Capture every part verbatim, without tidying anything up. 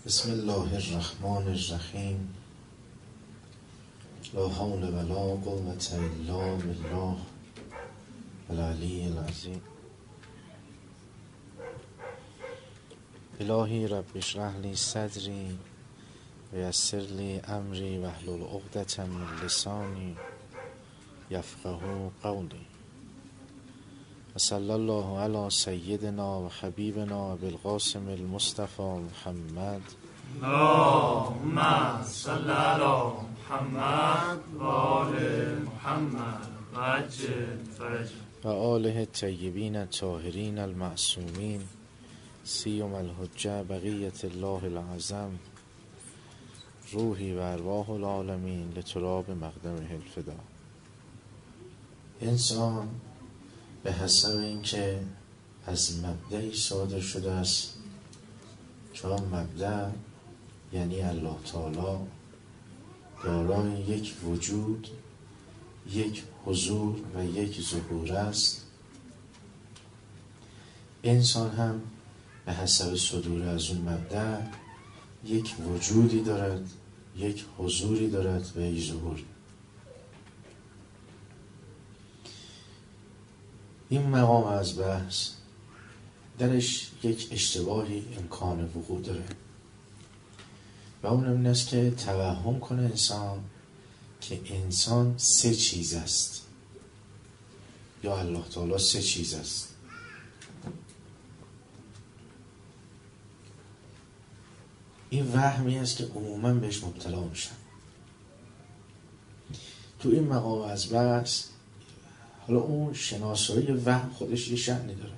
بسم الله الرحمن الرحیم. لا حول ولا قوة الا بالله العلی العظیم. الهی رب اشرح لی صدری و یسر لی امری واحلل عقدة من لسانی یفقهوا قولی. و صلی الله علی سیدنا و حبیبنا بالقاسم المصطفى محمد. اللهم صل علی محمد و آل محمد و عجل فرجه و آله الطیبین الطاهرین المعصومین سیما الحجه بقیت الله العظم روحی و ارواح العالمین لتراب مقدمه الفدا. انسان به حسب اینکه از مبدعی صادر شده است چون مبدع یعنی الله تعالی دارای یک وجود، یک حضور و یک ظهور است، انسان هم به حسب صدور از اون مبدع یک وجودی دارد، یک حضوری دارد و یک ظهوری. این مقام از بحث درش یک اشتباهی امکان وقوع داره و اون این است که توهم کنه انسان که انسان سه چیز است یا الله تعالی سه چیز است. این وهمی است که عموما بهش مبتلا میشن. تو این مقام از بحث حالا اون شناسایی وهم خودش یه شأنی داره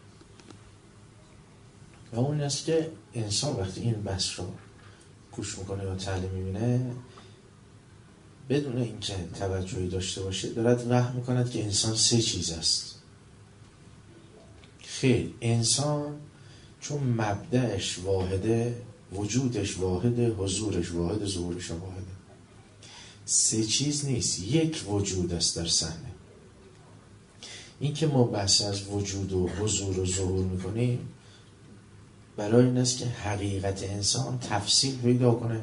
و اون است که انسان وقتی این بحث رو گوش میکنه یا تعلیم میبینه بدون اینکه توجهی داشته باشه دارد وهم میکند که انسان سه چیز است. خیر، انسان چون مبدأش واحده، وجودش واحده، حضورش واحده، ظهورش واحده، سه چیز نیست، یک وجود است در صحنه. این که ما بحث از وجود و حضور و ظهور میکنیم برای این است که حقیقت انسان تفصیل پیدا کنه،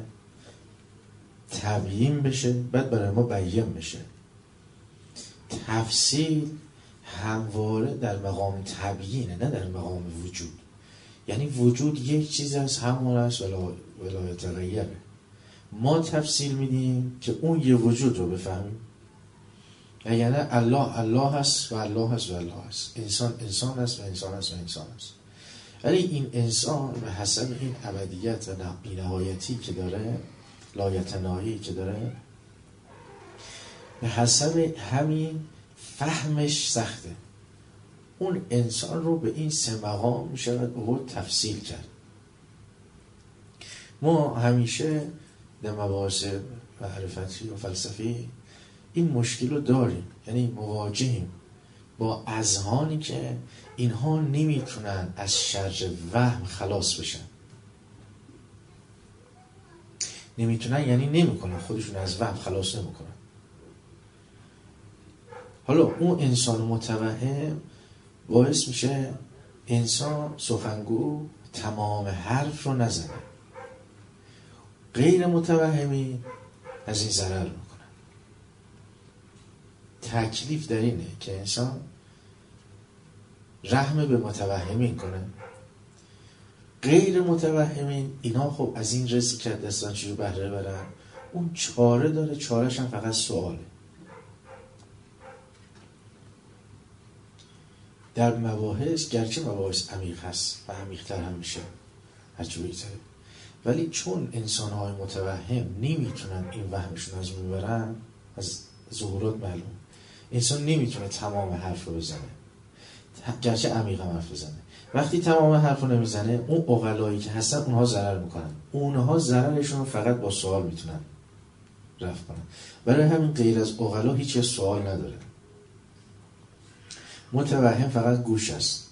تبیین بشه، بعد برای ما بیان بشه. تفصیل همواره در مقام تبیینه، نه در مقام وجود. یعنی وجود یک چیز از همون است ولا یتغیره. ما تفصیل میدیم که اون یه وجود رو بفهمیم. یعنی الله الله هست و الله هست و الله هست، انسان انسان هست و انسان هست و انسان هست. ولی این انسان به حسب این ابدیت و بی‌نهایتی که داره، لایتناهی که داره، به حسب همین فهمش سخته. اون انسان رو به این سه مقام میشود او تفصیل کرد. ما همیشه در مباحث معرفتی و فلسفی این مشکل رو داریم، یعنی مواجهیم با اذهانی که اینها نمیتونن از شر وهم خلاص بشن. نمیتونن یعنی نمیکنن، خودشون از وهم خلاص نمیکنن. حالا اون انسان متوهم باعث میشه انسان سخنگو تمام حرف رو نزنه. غیر متوهمی از این ضرر میکنه. تکلیف در اینه که انسان رحم به متوهمین کنه. غیر متوهمین اینا خب از این رسی که دستان چیزو بهره برن، اون چاره داره، چارهش هم فقط سواله. در مباحث گرچه مباحث عمیق هست و عمیق‌تر هم میشه هرچی بگذره، ولی چون انسان‌های متوهم نمیتونن این وهمشون از میبرن، از ظهورات معلوم انسان نمیتونه تمام حرف رو بزنه، گرچه عمیق هم حرف بزنه. وقتی تمام حرف رو نمیزنه، اون عقلایی که هستن اونها ضرر میکنن. اونها ضررشون رو فقط با سوال میتونن رفع کنن. برای همین غیر از عقلا هیچ سوال نداره. متوهم فقط گوش است.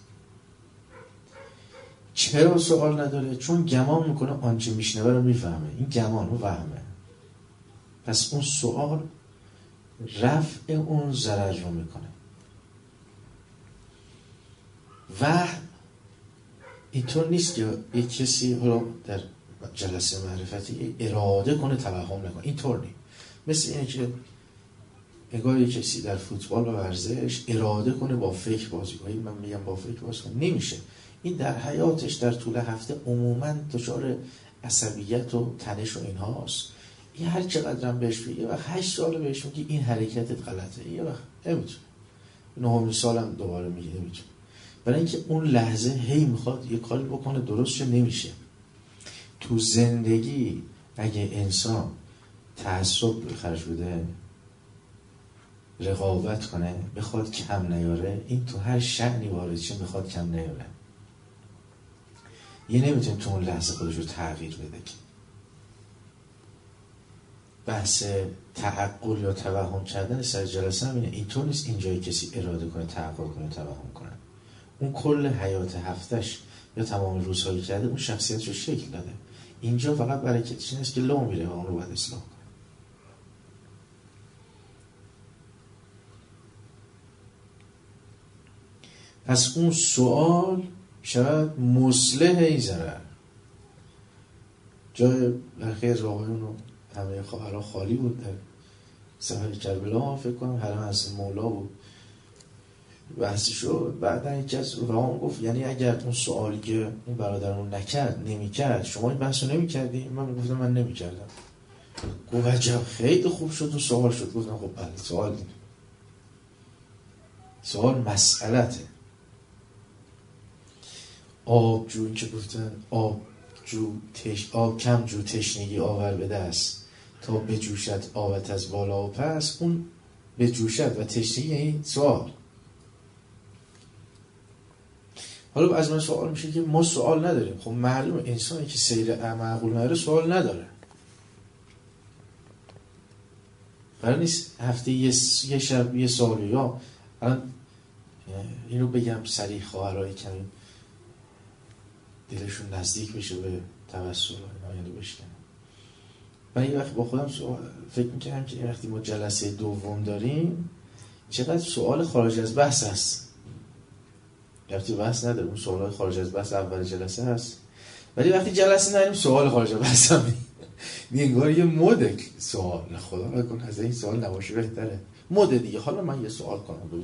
چرا سوال نداره؟ چون گمان میکنه آنچه میشنوه رو میفهمه. این گمان و وهمه. پس اون سوال رفع اون ضرر رو میکنه. وهم اینطور نیست که یک کسی حالا در جلسه معرفتی اراده کنه توهم نکنه. اینطور نیست. مثل اینه که انگار یک کسی در فوتبال و ورزش اراده کنه با فکر بازی کنه. من میگم با فکر بازی کنه، نمیشه. این در حیاتش در طول هفته عموما دچار عصبیت و تنش و اینهاست. این هر چقدر هم بهش بگه و هشت سال بهش میگه این حرکتت غلطه، یه وقت نمیتونه. نهمین سالم دوباره میگه نمیتونه. برای اینکه اون لحظه هی میخواد یه کاری بکنه درست شه، نمیشه. تو زندگی اگه انسان تعصب به خرج بده، رقابت کنه، بخواد کم نیاره، این تو هر شأنی وارد شه میخواد کم نیاره. یه نمیتونه تو اون لحظه خودش رو تغییر بده. که بحث تعقل یا توهم کردن سر جلسه هم اینه. اینطور نیست اینجای کسی اراده کنه تعقل کنه توهم کنه. اون کل حیات هفتش یا تمام روزهایی کرده، اون شخصیتش رو شکل داده. اینجا فقط برکتش اینه که لو میره و اون رو باید اصلاح کنه. پس اون سوال شاید مصلح این ضرر. جای برخی از آقایون و همه خواهرها خالی بود. در سفر کربلا فکر کنم حرم از مولا بود بحثی شد. بعدا یکی از رفقام گفت یعنی اگر اون سوالی که اون برادرمون نکرد نمیکرد شما این بحث رو نمیکردی؟ من گفتم من نمیکردم. گفت عجب خیلی خوب شد و سوال شد. گفتم خب بله سوال دیم. سوال مسئلته. آب جو که گفتن آب جو تش... آب کم جو تشنگی آور به دست تا بجوشد آبت از بالا و پس. اون بجوشد و تشنگی این سوال. حالا از من سوال میشه که ما سوال نداریم. خب معلومه انسانی که سیر معقول نداره سوال نداره. برای نیست هفته یه, یه شب یه سوالی یا الان اینو بگم سریع خواهرهای کمی دلشون نزدیک بشه به توسل یعنی بشکنه. من یه وقت با خودم فکر میکنم که وقتی ما جلسه دوم داریم چقدر سوال خارج از بحث هست. وقتی بحث نداره اون سوال خارج از بحث اول جلسه هست، ولی وقتی جلسه نداریم سوال خارج از بحث هم انگار یه مد سوال. خدا نکنه از این سوال نباشه بهتره. مد دیگه. حالا من یه سوال کنم ببین.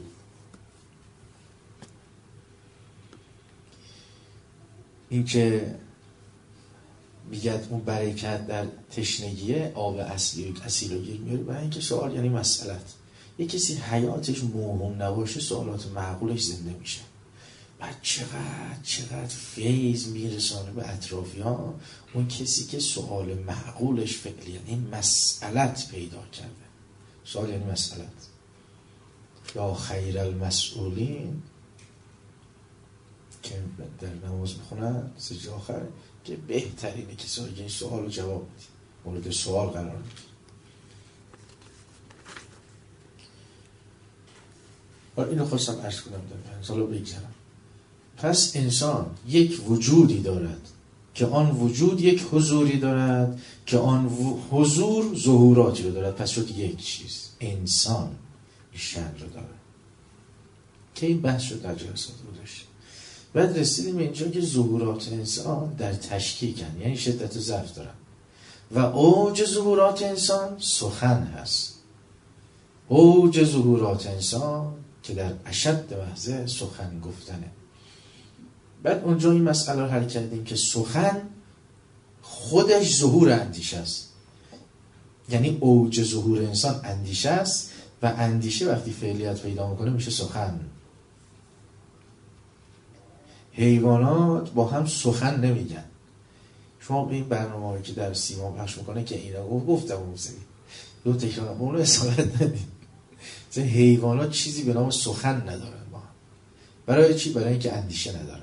این که میگه اون برکت در تشنگیه آب اصلی و اصیل و یک میاره. برای اینکه سوال یعنی مسئلت. یه کسی حیاتش موهوم نباشه سوالات معقولش زنده میشه. بعد چقدر چقدر فیض میرسانه به اطرافیان اون کسی که سوال معقولش فعلی یعنی مسئلت پیدا کرده. سوال یعنی مسئلت. یا خیر المسئولین که در نماز میخونن سجده آخر که بهترینه کسایی که این سوال رو جواب بدید، مورد سوال قرار میدید. حالا اینو خواستم عرض کنم در سالو بگذارم. پس انسان یک وجودی دارد که آن وجود یک حضوری دارد که آن حضور ظهوراتی رو دارد. پس شد یک چیز. انسان این شأن رو دارد که این بحث رو در جلسات گذاشتیم. بعد رسیدیم اینجا که ظهورات انسان در تشکیکن، یعنی شدت و ضعف دارن و اوج ظهورات انسان سخن هست. اوج ظهورات انسان که در اشد محضه سخن گفتنه. بعد اونجا این مسئله رو حل کردیم که سخن خودش ظهور اندیشه است. یعنی اوج ظهور انسان اندیشه است و اندیشه وقتی فعلیت پیدا میکنه میشه سخن. حیوانات با هم سخن نمیگن. شما به این برنامه‌ای که در سیما پخش میکنه که اینا گفت گفتم اون سری دو تکرارم اون رو اصالت ندید. حیوانات چیزی به نام سخن ندارن با هم. برای چی؟ برای اینکه اندیشه ندارن.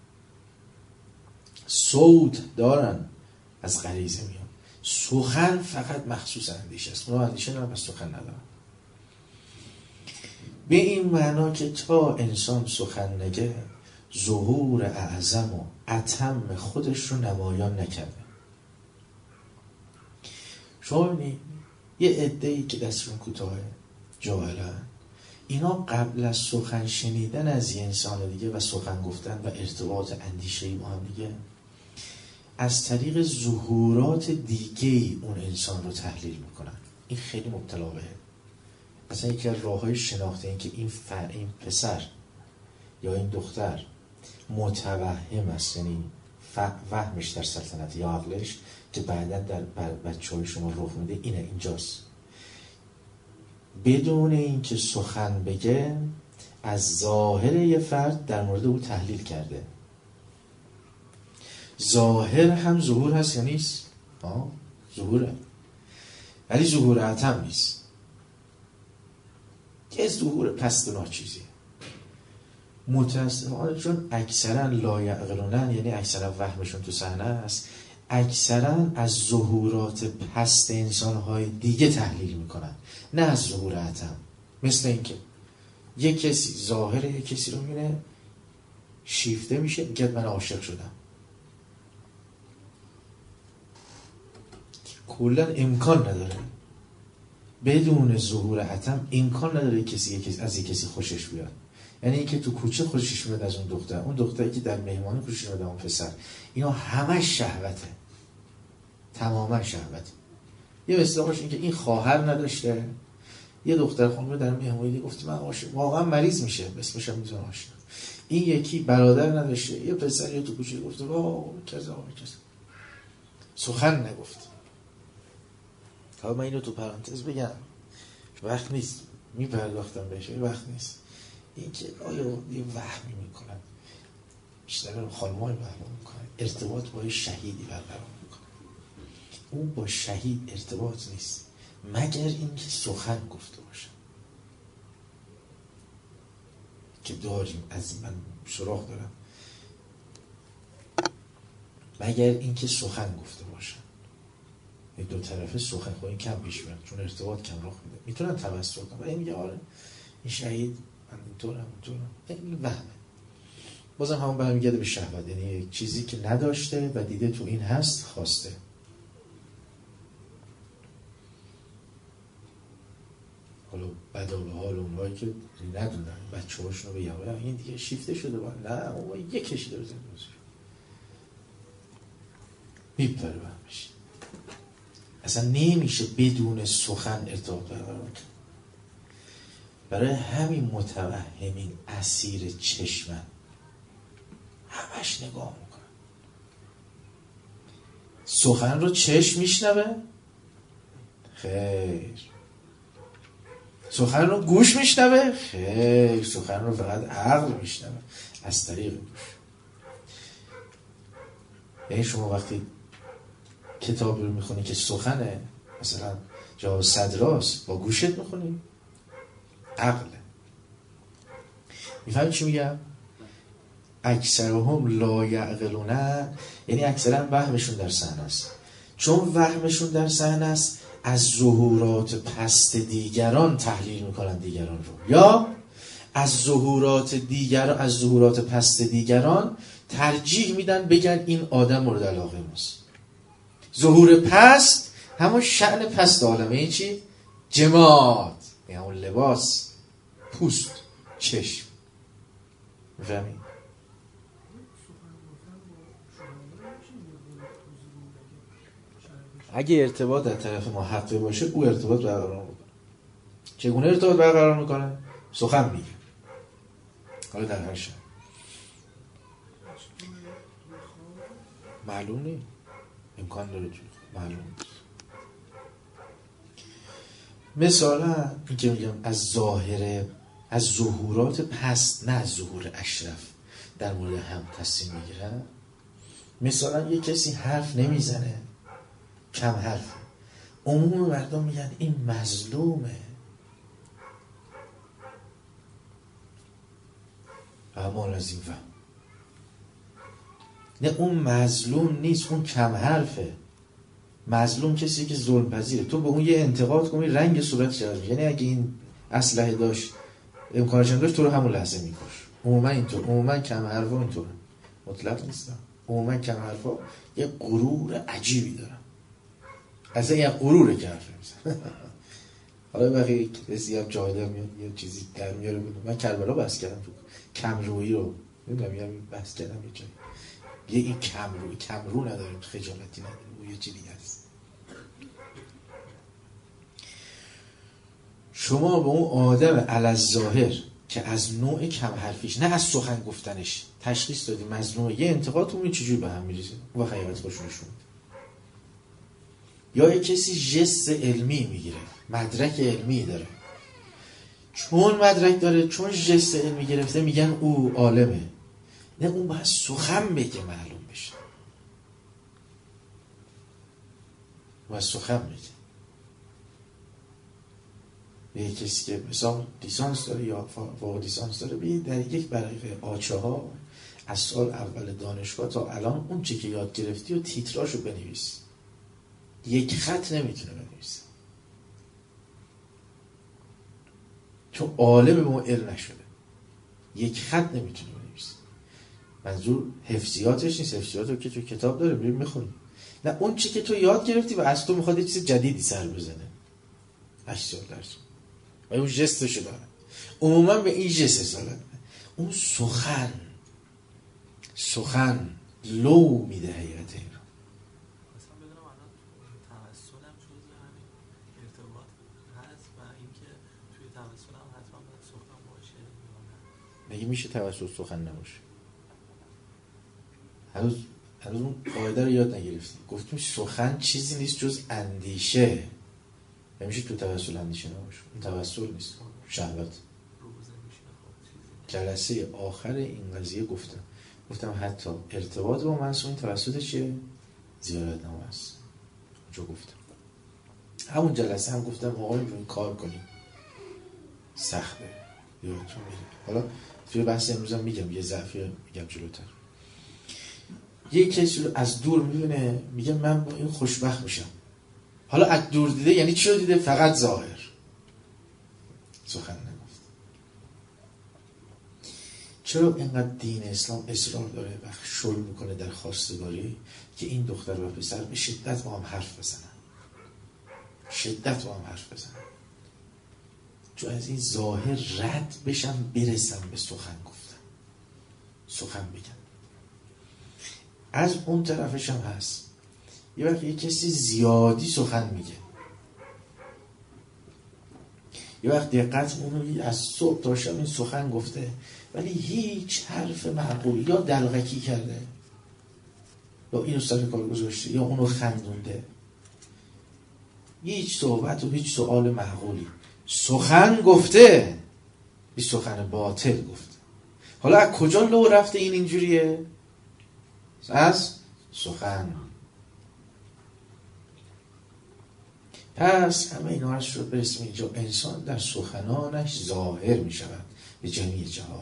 صوت دارن از غریزه میان. سخن فقط مخصوص اندیشه است. اونا اندیشه ندارن پس سخن ندارن. به این معنا که تا انسان سخن نگه ظهور اعظم و اتم خودش رو نمایان نکرده. شما ببینید یه عده‌ای که دستشون کوتاه جاهلن، اینا قبل از سخن شنیدن از یه انسان دیگه و سخن گفتن و ارتباط اندیشه‌ای با هم دیگه از طریق ظهورات دیگه‌ای اون انسان رو تحلیل میکنن. این خیلی مبتلا بهه. مثلا یکی از راه‌های شناخت این که این فر این پسر یا این دختر متوهم است، یعنی وهمش در سلطنت یا عقلش که بعدا در بچه‌های شما رخ میده، اینه اینجاست. بدون اینکه سخن بگه از ظاهر یه فرد در مورد او تحلیل کرده. ظاهر هم ظهور هست یا نیست؟ آه ظهوره، ولی ظهور عتم نیست. یه ظهور پست و ناچیزیه. متاسفانه چون اکثرا لا یعقلونن، یعنی اکثرا وهمشون تو صحنه است، اکثرا از ظهورات پست انسان‌های دیگه تحلیل میکنن، نه از ظهور عتم. مثل اینکه یک کسی ظاهر یک کسی رو میبینه شیفته میشه، میگه من عاشق شدم. کلا امکان نداره بدون ظهور عتم، امکان نداره کسی یک کسی از یک کسی خوشش بیاد. یعنی اینکه تو کوچه خوشش میاد از اون دختر، اون دختری که در مهمانی خوشش میاد اون پسر، اینا همش شهوته، تماما شهوته. یه اصطلاحش این که این خواهر نداشته، یه دختر خانم در مهمانی گفت من عاشق، واقعا مریض میشه، اسمش هم میذاره عاشق. این یکی برادر نداشته، یه پسری تو کوچه گفت وا کذا کذا، سخن نگفت. حالا من اینو تو پرانتز بگم، وقت نیست میپرداختم بهش، وقت نیست. این که آیا یه وهمی میکنن، بیشتر خانم‌های وهم میکنن، ارتباط با یه شهیدی برقرار میکنن. اون با شهید ارتباط نیست مگر اینکه سخن گفته باشن که داریم، از من سراغ دارم، مگر اینکه سخن گفته باشن. دو طرفه سخن خواهی کم پیش میاد چون ارتباط کم رخ میده، میتونن توسط کنن. این میگه آره این شهید من اینطورم اینطورم، این وهمه. بازم همون برمیگرده به شهوت، یعنی یک چیزی که نداشته و دیده تو این هست خواسته. حالا بدا به حال اونهایی که ندونن بچه هاشون رو بگم این دیگه شیفته شده با نه اون یک کشیده رو زنده میپره برمیشه. اصلا نمیشه بدون سخن ارتباط برقرار کرد. برای همین متوهمین اسیر چشمن، همش نگاه میکنن. سخن رو چشم میشنوه؟ خیر. سخن رو گوش میشنوه؟ خیر. سخن رو فقط عقل میشنوه از طریق گوش. یعنی شما وقتی کتاب رو میخونی که سخنه، مثلا جواب صدراست، با گوشت میخونی؟ عقله. میفهمی چی میگم؟ اکثرهم لا یعقلون، یعنی اکثرا وهمشون در صحنه است. چون وهمشون در صحنه است از ظهورات پست دیگران تحلیل میکنن دیگران رو، یا از ظهورات دیگر از ظهورات پست دیگران ترجیح میدن بگن این آدم مورد علاقه ماست. ظهور پست همون شأن پست عالمه، این چی؟ جماد، یعنی همون لباس، پوست، چشم. میفهمی؟ اگه ارتباط در طرف ما حقی باشه او ارتباط برقرار میکنه. چگونه ارتباط برقرار میکنه؟ سخن میگه. حالا در هر شب معلوم نیست، امکان داره تو معلوم نیست. مثلا این که میگم از ظاهر از ظهورات پست، نه از ظهور اشرف در مورد هم تصمیم میگیرن. مثلا یه کسی حرف نمیزنه، کم حرف، عموم مردم میگن این مظلومه، اما از این فهم نه اون مظلوم نیست، اون کم حرفه. مظلوم کسی که ظلم پذیره. تو به اون یه انتقاد کنی رنگ صورتش عوض میشه. یعنی اگه این اسلحه داشت امکانش داشت تو رو همون لحظه میکش. عموما اینطور، عموما کم حرفا اینطوره، مطلق نیستم. عموما کم حرفا یه غرور عجیبی دارن، اصلا یه غروره که حرف میزنه. حالا بقیه کسی هم جاهده میاد یه چیزی در میاره. من کربلا بحث کردم تو کم رویی رو، نمیدونم یه بحث کردم یه جایی یه این کمرو کمرو نداریم، خجالتی نداریم، اون یه چی دیگه است. شما به اون آدم علی‌الظاهر که از نوع کم حرفیش، نه از سخن گفتنش، تشخیص دادی مظلومه، یه انتقاد اون چجوری به هم میریزه و حقیقت خوش نشون. یا یه کسی ژست علمی میگیره، مدرک علمی داره، چون مدرک داره، چون ژست علمی گرفته میگن او عالمه. نه، اون باید سخن بگه معلوم بشه، باید سخن بگه. یه کسی که مثلا لیسانس داره یا فوق لیسانس داره، بید در یک برقه آچه ها از سال اول دانشگاه تا الان اون چی که یاد گرفتی و تیتراشو بنویس. یک خط نمیتونه بنویسه چون عالم به اون علم نشده، یک خط نمیتونه بنویسه. منظور حفظیاتش نیست، حفظیات رو که تو کتاب داره بریم میخونی، نه اون چی که تو یاد گرفتی و از تو میخواد یه چیز جدیدی سر بزنه. هشتاد درصد و اون ژستشو داره، عموما به این ژست سالن. اون سخن سخن لو میده حیرت این رو. مثلا بدونم الان توسلم جزء همین ارتباط هست و اینکه توی توسلم حتما باید سخن باشه یا نه. مگه میشه توسل سخن نباشه؟ هنوز هنوز اون قاعده رو یاد نگرفتی. گفتیم سخن چیزی نیست جز اندیشه. نمیشه تو توسل اندیشه نباشه، این توسل نیست، شهوت. جلسه آخر این قضیه گفتم گفتم حتی ارتباط با معصوم توسط چیه؟ زیارت نامه است. اونجا گفتم، همون جلسه هم گفتم آقای رو این کار کنیم سخته یادتون میره. حالا توی بحث امروز هم میگم یه ضعفی میگم جلوتر. یه کسی رو از دور میبینه میگه من با این خوشبخت میشم. حالا از دور دیده یعنی چی رو دیده؟ فقط ظاهر، سخن نگفت. چرا اینقدر دین اسلام اصرار داره و شل میکنه در خواستگاری که این دختر و پسر به شدت با هم حرف بزنن، شدت با هم حرف بزنن، چون از این ظاهر رد بشن برسن به سخن گفتن، سخن بگن. از اون طرفش هم هست یه وقت یه کسی زیادی سخن میگه، یه وقت دقت اونو از صبح تا شب این سخن گفته ولی هیچ حرف معقول، یا دلغکی کرده یا اینو سر کار گذاشته یا اونو خندونده، هیچ صحبت و هیچ سؤال معقولی. سخن گفته، این سخن باطل گفته. حالا از کجا لو رفته این اینجوریه؟ از سخن. پس همه اینا هست شد برسیم اینجا انسان در سخنانش ظاهر می شود به جمعی جهات.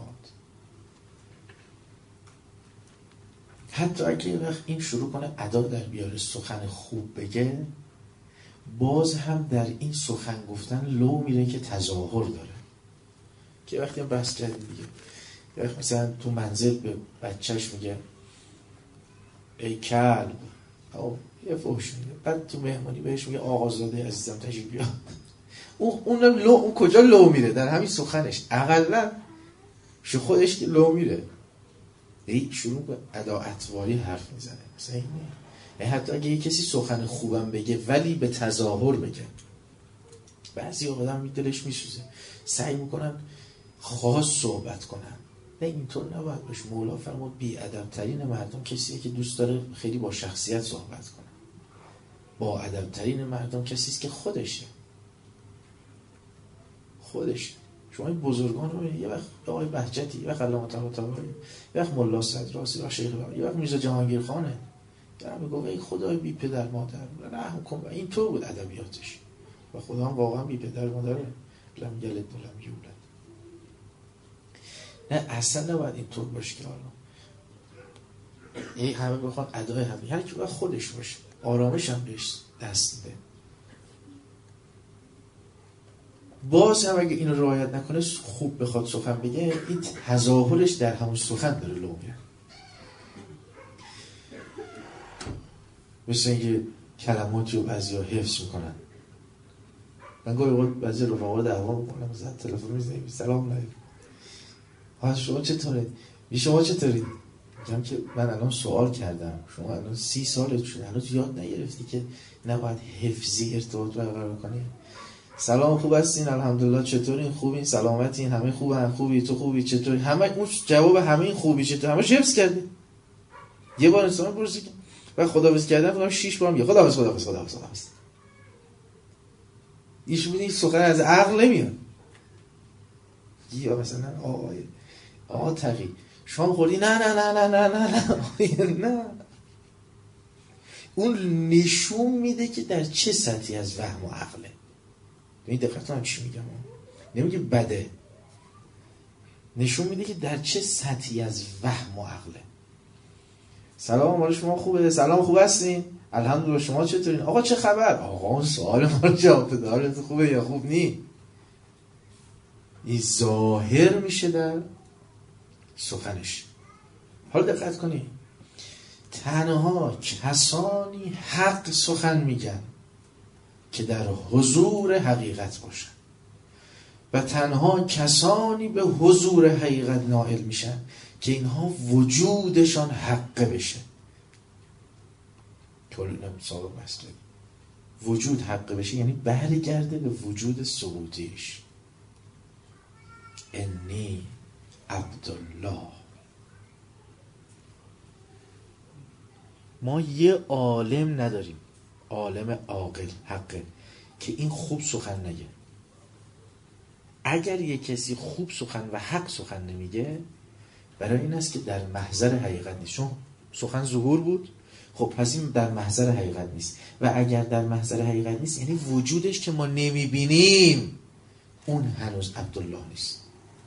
حتی اگه یه وقت این شروع کنه ادا در بیاره، سخن خوب بگه، باز هم در این سخن گفتن لو میره که تظاهر داره. که وقتی هم بحث کردیم دیگه، یه وقت مثلا تو منزل به بچهش میگه ای کلب، او یه فوش میده، بعد تو مهمانی بهش میگه آقازاده عزیزم تشریف بیار. اون اون لو اون کجا لو میره؟ در همین سخنش. اقلا شو خودش که لو میره، ای شروع به ادا اطواری حرف میزنه. مثلا اینه، حتی اگه یه کسی سخن خوبم بگه ولی به تظاهر بگه، بعضی آدم می دلش میسوزه، سعی میکنن خاص صحبت کنن. نه اینطور نباید باشه. مولا فرمود بی ادب ترین مردم کسیه که دوست داره خیلی با شخصیت صحبت کنه. با ادب ترین مردم کسی است که خودشه خودشه شما این بزرگان رو یه وقت آقای بهجتی، یه وقت علامه طباطبایی، یه وقت ملا صدراسی، یه وقت شیخ بقیه، یه وقت میرزا جهانگیر خانه، دارم میگم ای خدای بی پدر مادر رحم کن. و این تو بود ادبیاتش و خدا هم واقعا بی پدر مادره، لم یلد و لم یولد. نه اصلا نباید اینطور باشه که حالا این همه بخوان ادای همه، هر کی باید خودش باشه، آرامش هم بهش دست میده. باز هم اگه اینو رعایت نکنه، خوب بخواد سخن بگه، این تظاهرش در همون سخن داره لو میره. مثل اینکه کلماتی رو بعضی ها حفظ میکنن. من گاهی وقت بعضی رفقا دعوا میکنم، زد تلفن میزنیم سلام علیکم، ها شما چطوره؟ بی شما چطوری؟ میگم که من الان سوال کردم، شما الان سی سالت شده هنوز یاد نگرفتی که نباید حفظی ارتباط برقرار کنی؟ سلام، خوب هستین؟ الحمدلله. چطورین؟ خوبین؟ سلامتین؟ همه خوبن؟ خوبی؟ تو خوبی؟ چطوری؟ همه اون جواب همه این خوبی چطور همه حفظ کردی. یه بار انسان پرسید و خداحافظ کردن فقط شش بار میگه خداحافظ خداحافظ خداحافظ خداحافظ. ایش میدین سخن از عقل نمیاد. یا مثلا آقای آقا تقی شام خوردی؟ نه نه نه نه نه نه نه نه. اون نشون میده که در چه سطحی از وهم و عقله. این دقیقا هم چی میگم، نمیگه بده، نشون میده که در چه سطحی از وهم و عقله. سلام، مال شما خوبه؟ سلام، خوب هستین؟ الحمدلله. شما چطورین؟ آقا چه خبر؟ آقا اون سوال ما رو جواب بده، حالت خوبه یا خوب نی؟ این ظاهر میشه در سخنش. حالا دقت کنی، تنها کسانی حق سخن میگن که در حضور حقیقت باشن و تنها کسانی به حضور حقیقت نائل میشن که اینها وجودشان حقه بشه. طول سابق مسئله وجود حقه بشه یعنی برگرده به وجود ثبوتیش. انی عبدالله. ما یه عالم نداریم، عالم عاقل حقه که این خوب سخن نگه. اگر یه کسی خوب سخن و حق سخن نمیگه، برای این است که در محضر حقیقت نیست. چون سخن ظهور بود، خب پس این در محضر حقیقت نیست. و اگر در محضر حقیقت نیست یعنی وجودش که ما نمیبینیم، اون هنوز عبدالله نیست.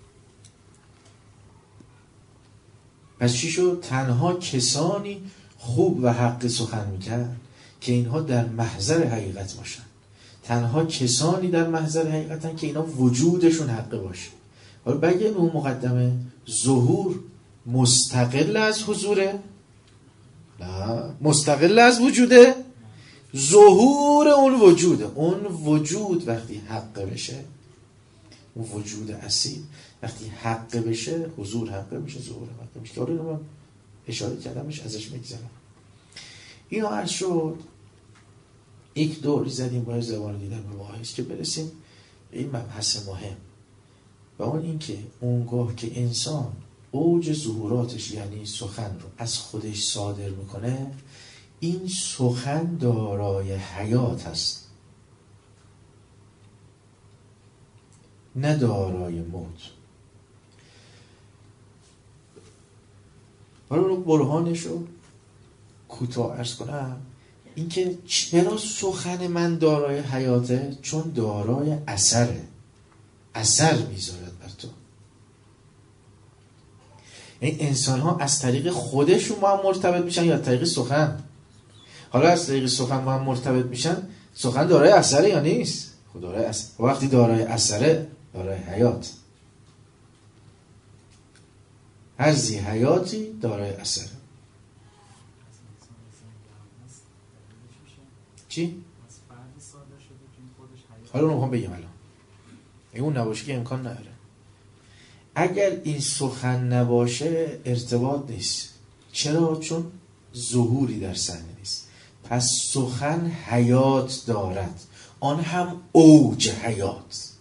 پس چی شد؟ تنها کسانی خوب و حق سخن میکرد که اینها در محضر حقیقت باشن. تنها کسانی در محضر حقیقتن که اینا وجودشون حقه باشه. حالا بگه اون مقدمه ظهور مستقل از حضوره؟ نه، مستقل از وجوده. ظهور اون وجوده. اون وجود وقتی حقه بشه، اون وجود اصیل وقتی حقه بشه، حضور حقه میشه، ظهور حقه میشه. که حالا من اشاره کردمش، ازش میگذرم. اینو عرض شد، یک دوری زدیم باید زبان دیدن به واحد که برسیم به این مبحث مهم و اون این که اونگاه که انسان اوج ظهوراتش یعنی سخن رو از خودش صادر میکنه، این سخن دارای حیات هست، نه دارای موت. حالا رو برهانش رو کوتاه عرض کنم، این که چرا سخن من دارای حیاته؟ چون دارای اثره، اثر میذارد بر تو. این انسان ها از طریق خودشون با هم مرتبط میشن یا از طریق سخن؟ حالا از طریق سخن با هم مرتبط میشن، سخن دارای اثره یا نیست؟ خود دارای اثر. وقتی دارای اثره دارای حیات، هر زی حیاتی دارای اثره. چی؟ حالا رو میخوام بگم الان اگه اون نباشه که امکان نداره. اگر این سخن نباشه ارتباط نیست. چرا؟ چون ظهوری در صحنه نیست. پس سخن حیات دارد، آن هم اوج حیات.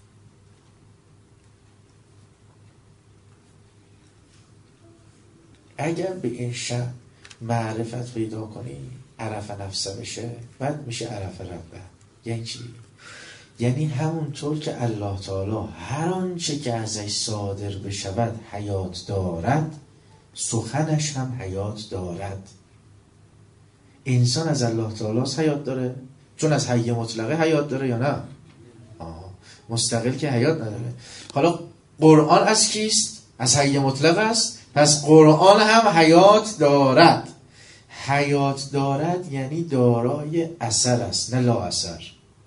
اگر به این شب معرفت پیدا کنی، عرف نفسه بشه، بعد میشه عرف ربه. یعنی چی؟ یعنی همونطور که الله تعالی هر آنچه که ازش صادر بشود حیات دارد، سخنش هم حیات دارد. انسان از الله تعالی حیات داره؟ چون از حی مطلقه حیات داره یا نه؟ آه. مستقل که حیات نداره. حالا قرآن از کیست؟ از حی مطلق است. پس قرآن هم حیات دارد. حیات دارد یعنی دارای اثر است، نه لا اثر.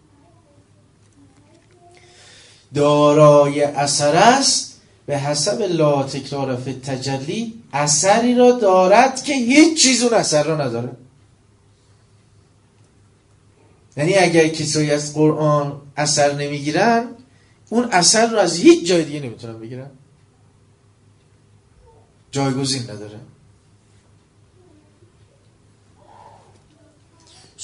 دارای اثر است به حسب لا تکرار فی تجلی، اثری را دارد که هیچ چیز اون اثر را نداره. یعنی اگر کسایی از قرآن اثر نمیگیرن، اون اثر رو از هیچ جای دیگه نمیتونن بگیرن، جایگزین نداره.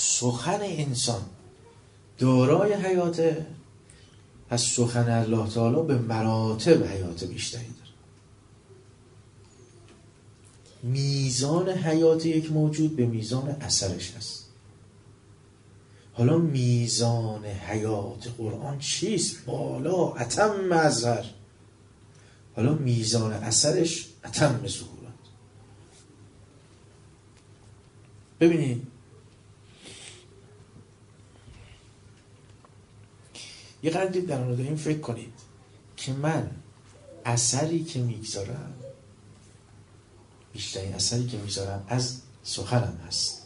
سخن انسان دارای حیاته، پس سخن الله تعالی به مراتب حیات بیشتری داره. میزان حیات یک موجود به میزان اثرش هست. حالا میزان حیات قرآن چیست؟ بالا اتم مظهر. حالا میزان اثرش اتم ظهورت. ببینید یه قدری در مورد این فکر کنید که من اثری که میگذارم، بیشترین اثری که میذارم از سخنم هست.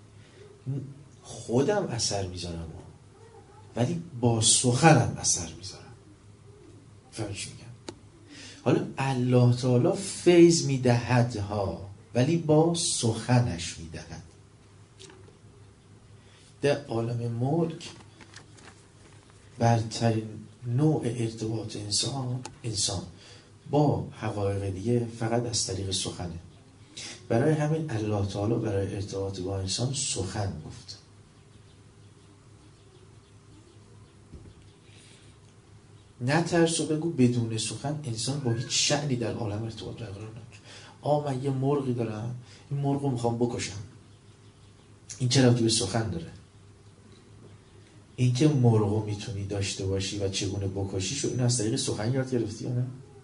خودم اثر میذارم ولی با سخنم اثر میذارم. فهمی چی میگم؟ حالا الله تعالی فیض میدهد ها، ولی با سخنش میدهد. در عالم ملک برترین نوع ارتباط انسان انسان با حقایق دیگه فقط از طریق سخنه. برای همین الله تعالی برای ارتباط با انسان سخن گفت. نه ترس و بگو بدون سخن انسان با هیچ شأنی در عالم ارتباط برقرار نمیکنه. آ من یه مرغی دارم، این مرغ رو میخوام بکشم، این چه ربطی به سخن داره؟ این که مرغ میتونی داشته باشی و چگونه بکشیش و این از طریق سخن یاد گرفتی یا نه؟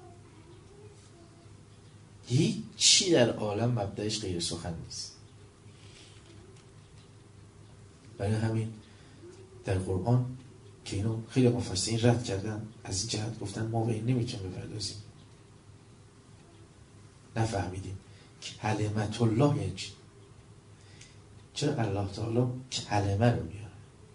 هیچ چی در عالم مبدأش غیر سخن نیست. برای همین در قرآن که اینو خیلی مفسرین رد کردن، از این جهت گفتن ما به این نمیتونیم بپردازیم، نفهمیدیم کلمت الله یعنی چی. چرا الله تعالی کلمه رو میاره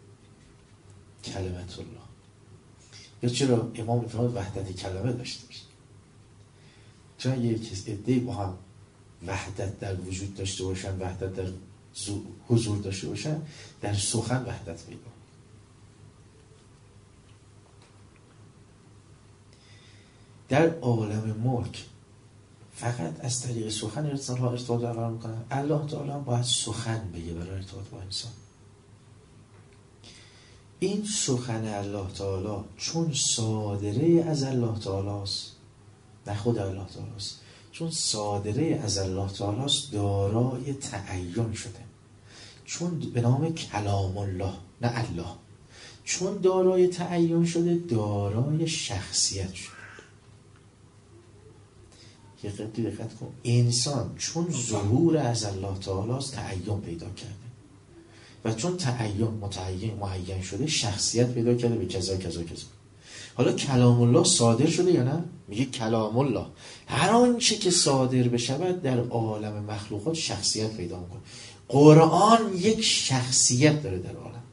کلمت الله؟ یا چرا امام میفرماد وحدت کلمه داشته باشه؟ چرا یک عده با هم وحدت در وجود داشته باشن، وحدت در حضور داشته باشن، در سخن وحدت پیدا. در عالم ملک فقط از طریق سخن ارتباط ارتباط برقرار میکنن. الله تعالی باید سخن بگه برای ارتباط با انسان. این سخن الله تعالی چون صادره از الله تعالی است، نه خود الله تعالی است، چون صادره از الله تعالی است دارای تعین شده، چون به نام کلام الله نه الله، چون دارای تعین شده دارای شخصیت شده. یه قدری دقت کن، انسان چون ظهور از الله تعالی است تعین پیدا کرده و چون تعین متعین معین شده شخصیت پیدا کرده به کذا کذا کذا. حالا کلام الله صادر شده یا نه؟ میگه کلام الله هر آنچه که صادر بشود در عالم مخلوقات شخصیت پیدا میکنه. قرآن یک شخصیت داره در عالم.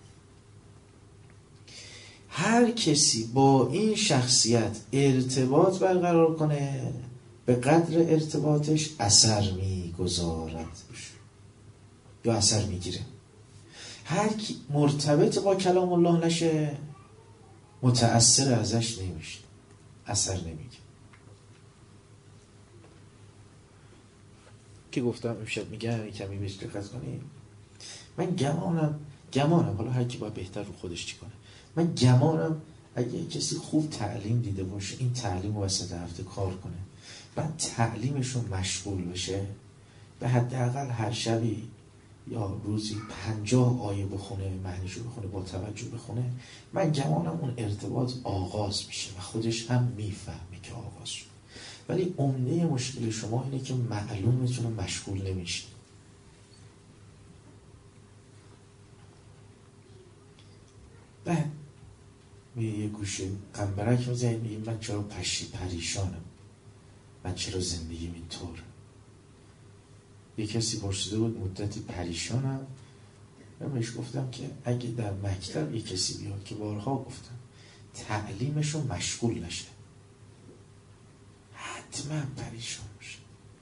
هر کسی با این شخصیت ارتباط برقرار کنه به قدر ارتباطش اثر میگذارد یا اثر میگیره. هر کی مرتبط با کلام الله نشه متأثر ازش نمیشه، اثر نمیگه. که گفتم امشب میگم کمی بهش دقت کنیم. من گمانم گمانم حالا هر کی باید بهتر رو خودش چی کنه. من گمانم اگه کسی خوب تعلیم دیده باشه این تعلیم رو وسط هفته کار کنه، بعد تعلیمشون مشغول بشه، به حداقل هر شبی یا روزی پنجاه آیه بخونه، معنیشو بخونه، با توجه بخونه، من گمانم اون ارتباط آغاز میشه و خودش هم میفهمه که آغاز شد. ولی عمده مشکل شما اینه که معلومتون رو مشغول نمیشه. بعد میگه یه گوشه قنبرک میزنید میگه من چرا پشی پریشانم، من چرا زندگیم اینطور. یه کسی پرسیده بود مدتی پریشانم، من بهش گفتم که اگه در مکتب یه کسی بیاد که بارها گفتم تعلیمشو مشغول نشه حتما پریشان میشه،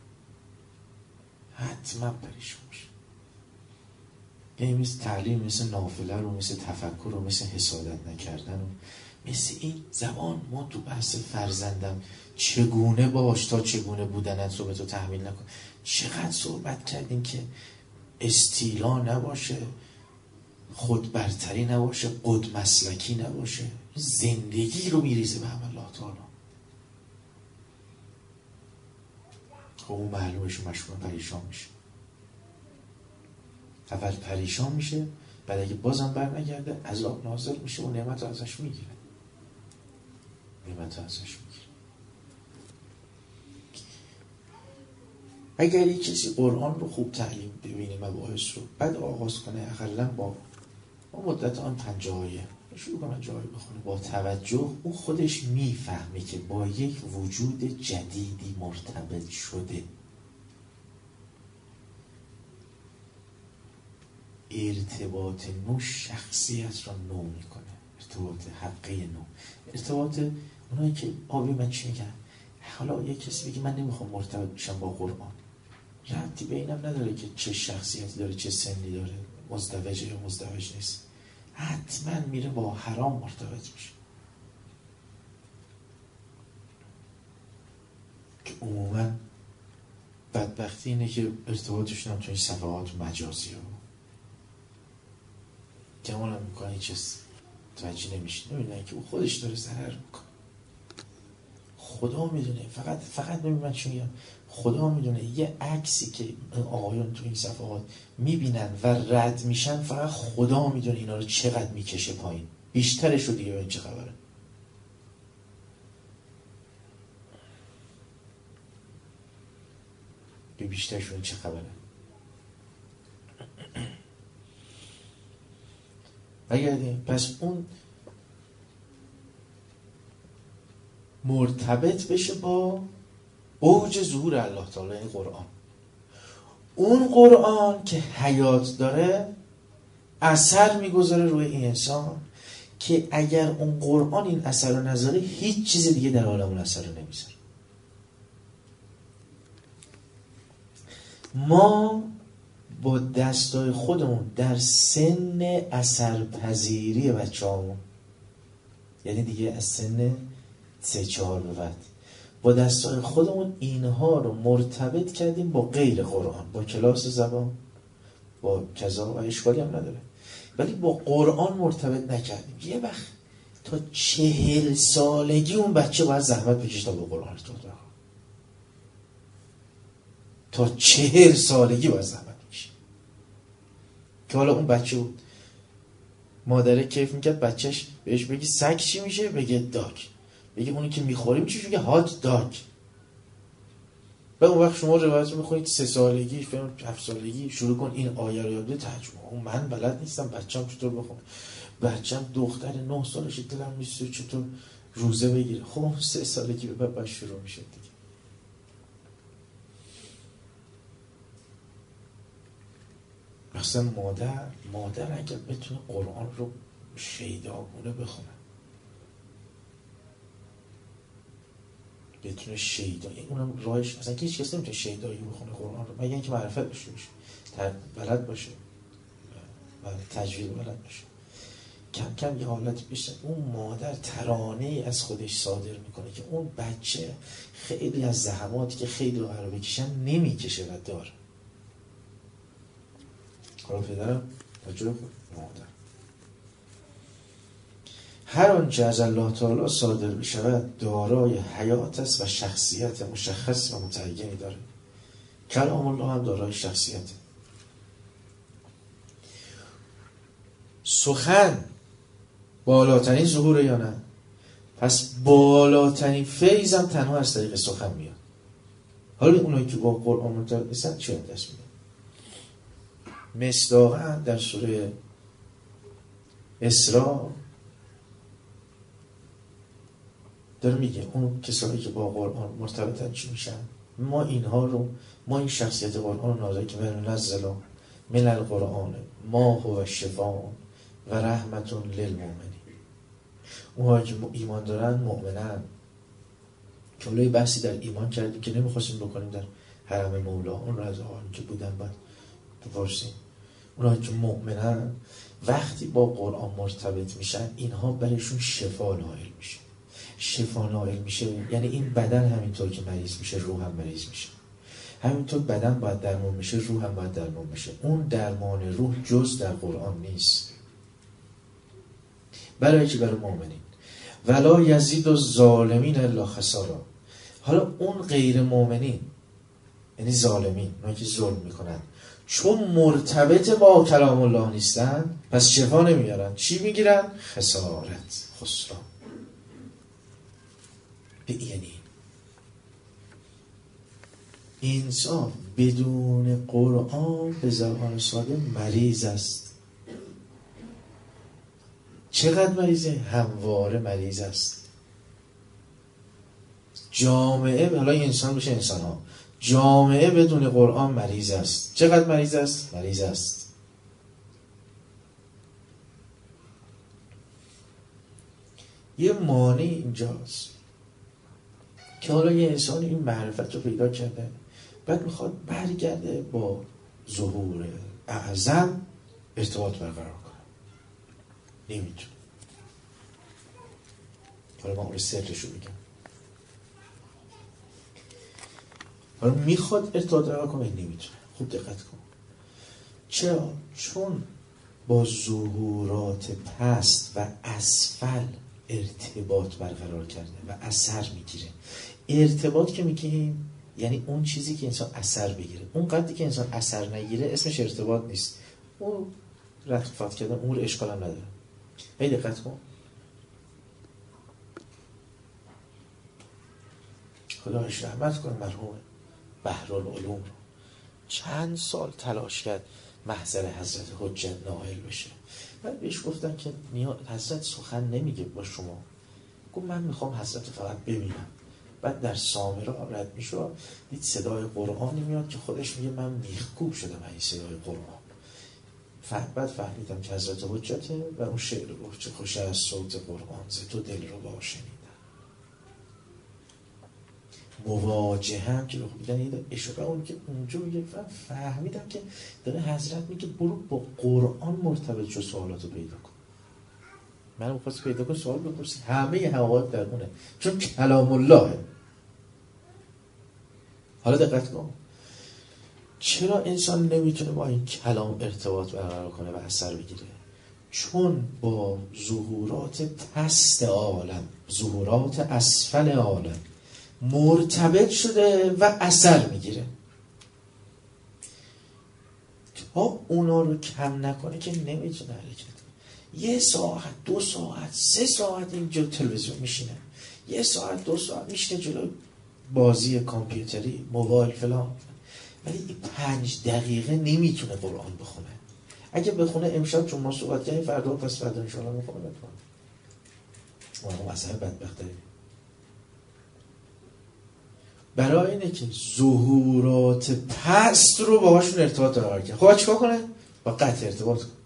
حتما پریشان میشه. یعنی مثل تعلیم مثل نافله رو، مثل تفکر رو، مثل حسادت نکردن و مثل این زبان. ما تو بحث فرزندم چگونه باش تا چگونه بودنت رو به تو تحمیل نکن چقدر صحبت کردیم که استیلا نباشه، خود برتری نباشه، قد مسلکی نباشه، زندگی رو میریزه به هم الله تعالی. خب اون معلومش مشمول پریشان میشه. اول پریشان میشه، بعد اگه بازم بر نگرده عذاب نازل میشه و نعمت رو ازش میگیره. نعمت رو ازش میگیره. اگر یک کسی قرآن رو خوب تعلیم ببینه، مباحث رو بعد آغاز کنه، اقلا با با مدت آن پنجاهیه شروع کنه پنجاهی بخونه با توجه، اون خودش میفهمه که با یک وجود جدیدی مرتبط شده. ارتباط نو شخصیت را نو میکنه، ارتباط حقی نو، ارتباط اونایی که آبی من چی میگن. حالا یک کسی بگه من نمیخوام مرتبط بشم با قرآن، ربطی به اینم نداره که چه شخصیتی داره، چه سنی داره، مزدوجه یا مزدوج نیست، حتما میره با حرام مرتبط میشه که عموما بدبختی اینه که ارتباطشون هم تو این صفحات مجازی ها گمان هم میکنه هیچ چیز توجه نمیشه، نمیدونن که او خودش داره ضرر میکنه. خدا میدونه، فقط فقط ببین من چی میگم، خدا میدونه یه عکسی که آقایون تو این صفحات میبینن و رد میشن، فقط خدا میدونه اینا رو چقدر میکشه پایین، بیشترش رو دیگه ببین چه خبره. به بیشترش رو چه خبره. بگردیم پس اون مرتبط بشه با اوج ظهور الله تعالی، این قرآن. اون قرآن که حیات داره اثر میگذاره روی این انسان که اگر اون قرآن این اثر رو نذاره هیچ چیز دیگه در عالم اون اثر رو نمیذاره. ما با دستای خودمون در سن اثرپذیری بچه هامون، یعنی دیگه از سن سه چهار به بعد، با دستای خودمون اینها رو مرتبط کردیم با غیر قرآن، با کلاس زبان، با کذا، و اشکالی هم نداره، ولی با قرآن مرتبط نکردیم. یه وقت تا چهل سالگی اون بچه باید زحمت بکشه تا به قرآن ارتباط بکنه. تا چهل سالگی باید زحمت بکشه که حالا اون بچه بود مادره کیف میکرد بچهش بهش بگی سگ چی میشه بگه داک، بگه اونی که میخوریم چی میگه هات داک. و اون وقت شما روایت میخونید سه سالگی فهم هفت سالگی شروع کن این آیه رو یاد بگیر ترجمه. اون من بلد نیستم بچه‌م چطور بخونه، بچه‌م دختر نه سالشه دلم میسوزه چطور روزه بگیره. خب سه سالگی به بعد شروع میشه دیگه. مثلا مادر مادر اگر بتونه قرآن رو شیداگونه بخونه، بتونه شیدا، این اونم راهش اصلا که هیچ کس نمیتونه شیدایی بخونه قرآن رو مگر اینکه معرفت داشته باشه، بلد باشه، تجوید بلد باشه. کم کم یه حالت بیشتر اون مادر ترانه‌ای از خودش صادر میکنه که اون بچه خیلی از زحماتی که خیلی رو قرار بکشن نمیکشه و داره. حالا پدرم تجربه مادر هر آنچه از الله تعالی صادر بشود دارای حیات است و شخصیت مشخص و متعینی داره. کلام الله هم دارای شخصیته. سخن بالاترین ظهوره یا نه؟ پس بالاترین فیض هم تنها از طریق سخن میاد. حالا اونایی که با قرآن مرتبط نیستن چه دست میاد؟ مصداقاً در سوره اسراء داره میگه اون کسانی که با قرآن مرتبطن چی میشن؟ ما اینها رو، ما این شخصیت قرآن رو نازل که وننزل من القرآن ما هو شفاء و رحمت للمؤمنین. اونها که ایمان دارن مؤمنن، که اولای بحثی در ایمان کردیم که نمیخواستیم بکنیم در حرم مولا، اون رو از آقایون که بودن باید بپرسیم. اونها که مؤمنن وقتی با قرآن مرتبط میشن اینها برایشون شفا نائل میشه. شفا نائل میشه یعنی این بدن همینطور که مریض میشه روح هم مریض میشه، همینطور بدن باید درمان میشه روح هم باید درمان میشه. اون درمان روح جز در قرآن نیست. برای که برای مؤمنین ولا یزید الظالمین الا خسارا. حالا اون غیر مؤمنین یعنی ظالمین، اونایی که ظلم میکنن، چون مرتبط با کلام الله نیستن پس شفا نمیارن. چی میگیرن؟ خسارت، خسران. یعنی انسان بدون قرآن به زبان ساده مریض است. چقدر مریضه؟ همواره مریض است. جامعه، حالا انسان بشه انسان ها، جامعه بدون قرآن مریض است. چقدر مریض است؟ مریض است. یه مانع اینجاست که حالا یه انسان این معرفت رو پیدا کرده، بعد میخواد برگرده با ظهور اعظم ارتباط برقرار کنه، نمیتونه. حالا من اون سرش رو میگم. حالا میخواد ارتباط برقرار کنه، نمیتونه. خوب دقت کن. چرا؟ چون با ظهورات پست و اسفل ارتباط برقرار کرده و اثر میگیره. ارتباط که میگیم یعنی اون چیزی که انسان اثر بگیره. اون قدری که انسان اثر نگیره اسمش ارتباط نیست. اون رفت کردن امور اشکال هم نداره. هی دقت کن. خدایش رحمت کن مرحوم بحرالعلوم رو. چند سال تلاش کرد محضر حضرت حجت نائل بشه. بعد بهش گفتن که حضرت سخن نمیگه با شما. گفت من میخوام حضرت فقط ببینم. بعد در سامرا رد میشو، دید صدای قرآنی میاد که خودش میگه من میخکوب شدم این صدای قرآن. بعد فهمیدم که حضرت حجته و اون شعر گفت چه خوش از صوت قرآن ز تو دل رو باشنیدم. مواجه هم که بخوندن یه اشاره اون که اونجا میگه فهمیدم که داره حضرت میگه برو با قرآن مرتبط شو، سوالاتو پیدا کن. من میخواست پیدا کن سوال بپرسی، همه حقایق در اونه، چون کلام الله. حالا دقت کن، چرا انسان نمیتونه با این کلام ارتباط برقرار کنه و اثر بگیره؟ چون با ظهورات پست عالم، ظهورات اسفل عالم مرتبط شده و اثر میگیره. تا اونا رو کم نکنه که نمیتونه حرکت کنه. یه ساعت، دو ساعت، سه ساعت اینجا تلویزیون میشینه، یه ساعت، دو ساعت میشینه جلو بازی کامپیوتری، موبایل فلان، ولی این پنج دقیقه نمیتونه قرآن بخونه. اگه بخونه امشب چون ما صحبت کردیم فردا پس فردا انشاءالله میخونه بخونه. اونها مسئله بدبخته. برای اینه که ظهورات پست رو باهاشون ارتباط برقرار کنه. خب چیکار کنه؟ با قطع ارتباط کنه.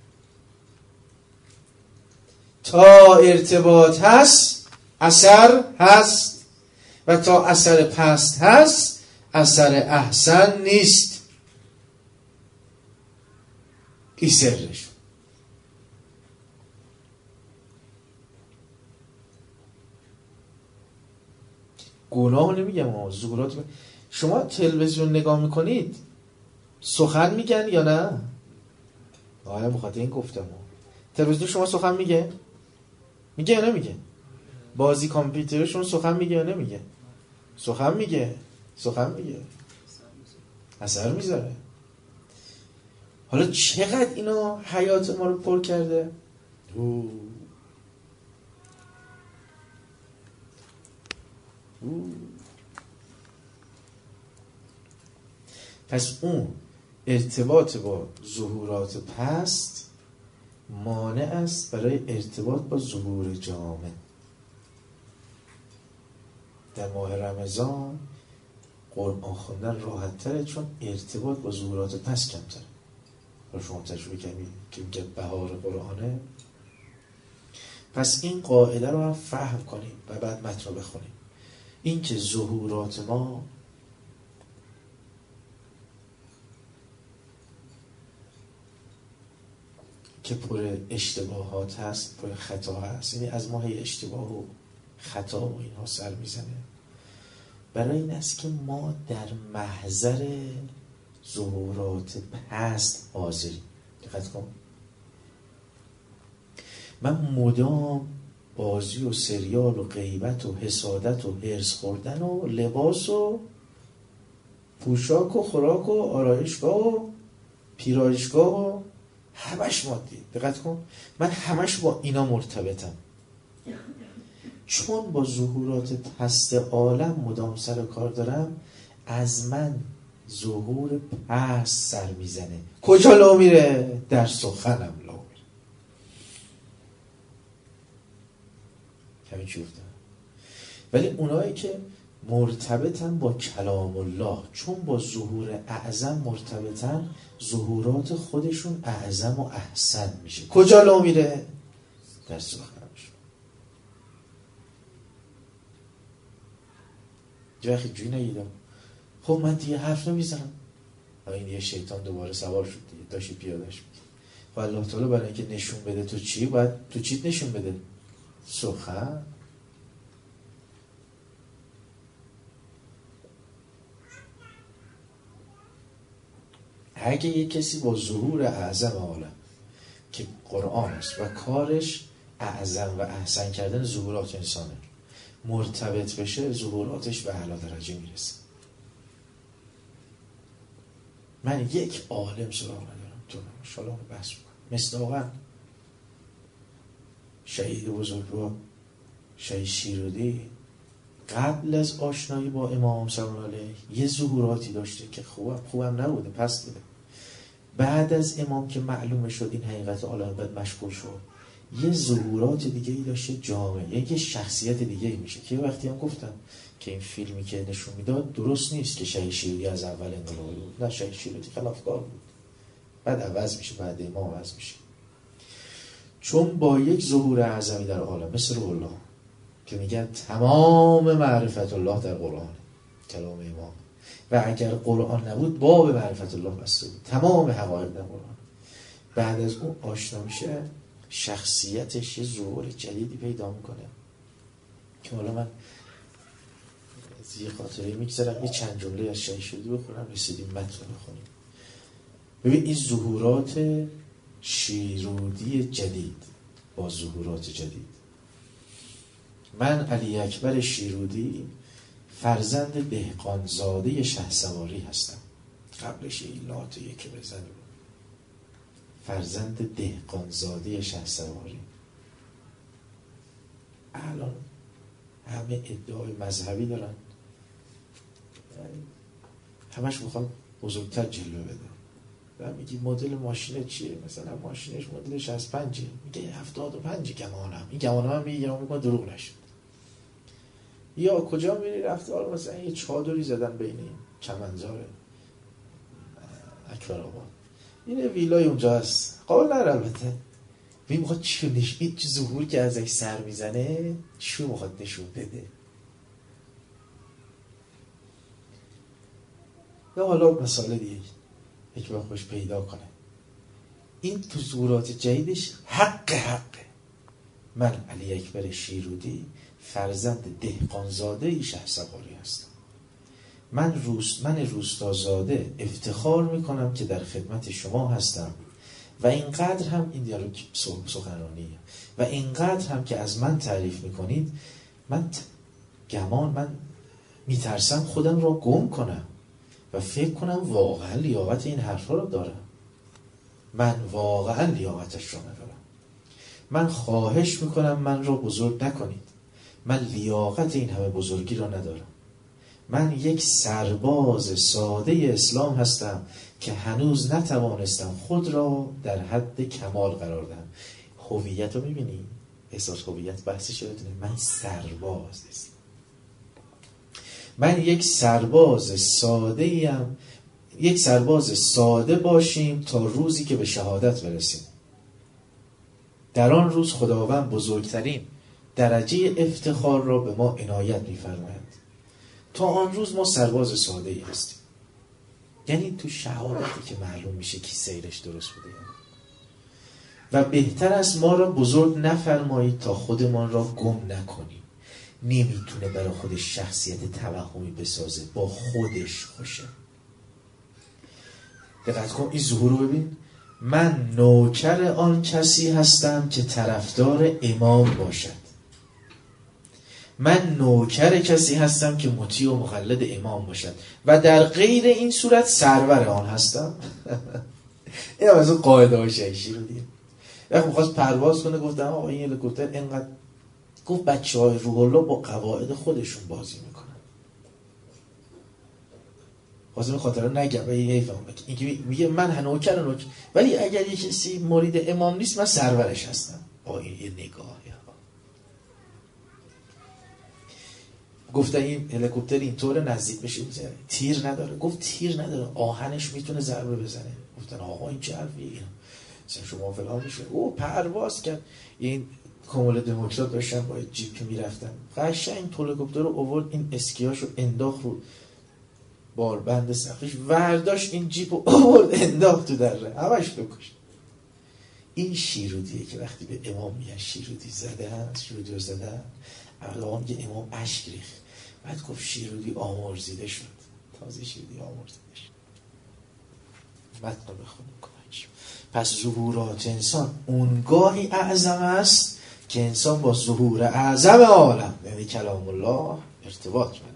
تا ارتباط هست اثر هست و تا اثر پست هست اثر احسن نیست. این سرش. گناه نمیگم اما ظهورات. شما تلویزیون نگاه میکنید سخن میگن یا نه؟ آیا بخاطر این گفتم تلویزیون شما سخن میگه؟ میگه یا نمیگه؟ بازی کامپیوتر شما سخن میگه یا نمیگه؟ سخن میگه. سخن میگه، اثر میذاره. حالا چقدر اینا حیات ما رو پر کرده؟ او او پس اون ارتباط با ظهورات پست مانع است برای ارتباط با ظهور جامع. در ماه رمضان قرآن خوندن راحت تره چون ارتباط با ظهورات پست کمتره. رو شما تجربه کردید که میگه بهار قرآنه. پس این قاعده رو هم فهم کنیم و بعد متن رو بخونیم. این که ظهورات ما که پر اشتباهات هست، پر خطا هست، یعنی از ما هی اشتباه و خطا و اینها سر میزنه. برای این است که ما در محضر ظهورات پست حاضریم. دقت کن. من مدام بازی و سریال و غیبت و حسادت و هرس خوردن و لباس و پوشاک و خوراک و آرایشگاه و پیرایشگاه و همش مادی. دقت کن، من همش با اینا مرتبطم، چون با ظهورات هست عالم مدام سر کار دارم. از من ظهور پس سر میزنه. کجا لا میره؟ در سخنم لا میره. همین چی افتاد. ولی اونایی که مرتبطن با کلام الله، چون با ظهور اعظم مرتبطن، ظهورات خودشون اعظم و احسن میشه. کجا لا میره؟ در سخنم. یه وقتی جوی نگیدم، خب من دیگه حرف نمیزنم. این یه شیطان دوباره سوار شد دیگه، داشتی پیادش میگه. و الله تعالی برای اینکه نشون بده تو چی، باید تو چیت نشون بده؟ سخن. اگه یه کسی با ظهور اعظم عالم که قرآن است و کارش اعظم و احسن کردن ظهورات انسانه مرتبط بشه، ظهوراتش به اعلی درجه میرسه. من یک عالم سراغ ندارم تو انشاءالله بحث بکنم، مصداقاً شهید بزرگوار شهید شیرودی قبل از آشنایی با امام سلام علیه یه ظهوراتی داشته که خوبم خوبم نبوده، پس بوده. بعد از امام که معلوم شد این حقیقت عالم، بعد مشغول شد یه ظهورات دیگه ای داشته جامعه، یه شخصیت دیگه ای میشه که وقتی هم گفتم که این فیلمی که نشون میداد درست نیست که شهید شیرودی از اول انقلابی بود. نه، شهید شیرودی خلافکار بود، بعد عوض میشه، بعد امام عوض میشه، چون با یک ظهور اعظمی در عالم مثل الله که میگن تمام معرفت الله در قرآن، کلام امام، و اگر قرآن نبود باب معرفت الله بسته بود، تمام حقایق در قرآن. بعد از اون آشنا میشه، شخصیتش یه ظهور جدیدی پیدا میکنه که حالا من از یه خاطره میگذارم، یه چند جمله از شهید شیرودی بخونم، رسیدیم متن بخونیم. ببین این ظهورات شیرودی جدید با ظهورات جدید. من علی اکبر شیرودی فرزند دهقانزاده شهسواری هستم. قبلش این لات یکی بزنیم، فرزند دهقانزاده شهسواری. الان همه ادعای مذهبی دارن، همش میخوان بزرگتر جلوه بده. و میگی مدل ماشین چیه؟ مثلا ماشینش مدل شصت و پنج، میگه هفتاد و پنج گمانم. این گمانم هم میگه یا میگه دروغ نشد. یا کجا میری رفته حالا مثلا یه چادری زدن بین چمنزار اکبر آباد، این ویلای اونجا هست، قابل نره. البته ببین میخواد چی نشون، چی ظهور که ازش سر میزنه چی میخواد نشون بده. یا حالا مثال دیگه یک بار خوش پیدا کنه، این تو ظهورات جدیدش حق حقه. من علی اکبر شیرودی فرزند دهقانزاده شهسواری هستم. من روست من روستازاده افتخار میکنم که در خدمت شما هستم و اینقدر هم این دیالوگ سخنرانیه و اینقدر هم که از من تعریف میکنید، من گمان من میترسم خودم را گم کنم و فکر کنم واقعا لیاقت این حرفا رو دارم. من واقعا لیاقتش رو ندارم. من خواهش میکنم من را بزرگ نکنید. من لیاقت این همه بزرگی را ندارم. من یک سرباز ساده اسلام هستم که هنوز نتوانستم خود را در حد کمال قرار دهم. هویت رو میبینی؟ احساس هویت بحثی شده. من سرباز هستم. من یک سرباز ساده ایم. یک سرباز ساده باشیم تا روزی که به شهادت برسیم. در آن روز خداوند بزرگترین درجه افتخار را به ما عنایت می‌فرماید. تا آن روز ما سرباز ساده ای هستیم. یعنی تو شهادتی که معلوم میشه کی سیرش درست بوده. و بهتر است ما را بزرگ نفرمایید تا خودمان را گم نکنیم. نمیتونه برای خودش شخصیت توهمی بسازه، با خودش خوشه. دقت کن این ظهور رو ببین. من نوکر آن کسی هستم که طرفدار امام باشد. من نوکر کسی هستم که مطیع و مقلد امام باشد و در غیر این صورت سرور آن هستم. این هم از اون قاعده های شیشی رو دیم. وقتی میخواست پرواز کنه گفتم آقا این هلیکوپتر اینقدر، گفت بچه های روح الله با قواعد خودشون بازی میکنن. خواستم این خاطره نگم و یه حیفم بگم. میگه من هنوکر نوکر، ولی اگر یه کسی مرید امام نیست من سرورش هستم. با این یه نگاه. گفتن این هلیکوپتر اینطور نزدیک بشه میزنه، تیر نداره. گفت تیر نداره، آهنش میتونه ضربه بزنه. گفتن آقا این چه حرفیه؟ مثلا شما فلان میشه. او پرواز کرد. این کمال دموکرات داشتن با جیپ میرفتن، قشنگ این هلیکوپتر رو آورد، این اسکیاشو انداخت رو باربند سقفش، ورداشت این جیپ رو آورد انداخت تو دره، همش بکشت. این شیرودیه که وقتی به امام میگن شیرودی زده هست، شیرودی رو زده هست. اول میگه امام اشک ریخت، بعد گفت شیرودی آمرزیده شد. تازه شیرودی آمرزیده شد. متن رو بخونیم کنش. پس ظهورات انسان اونگاهی اعظم است که انسان با ظهور اعظم عالم یعنی کلام الله ارتباط برقرار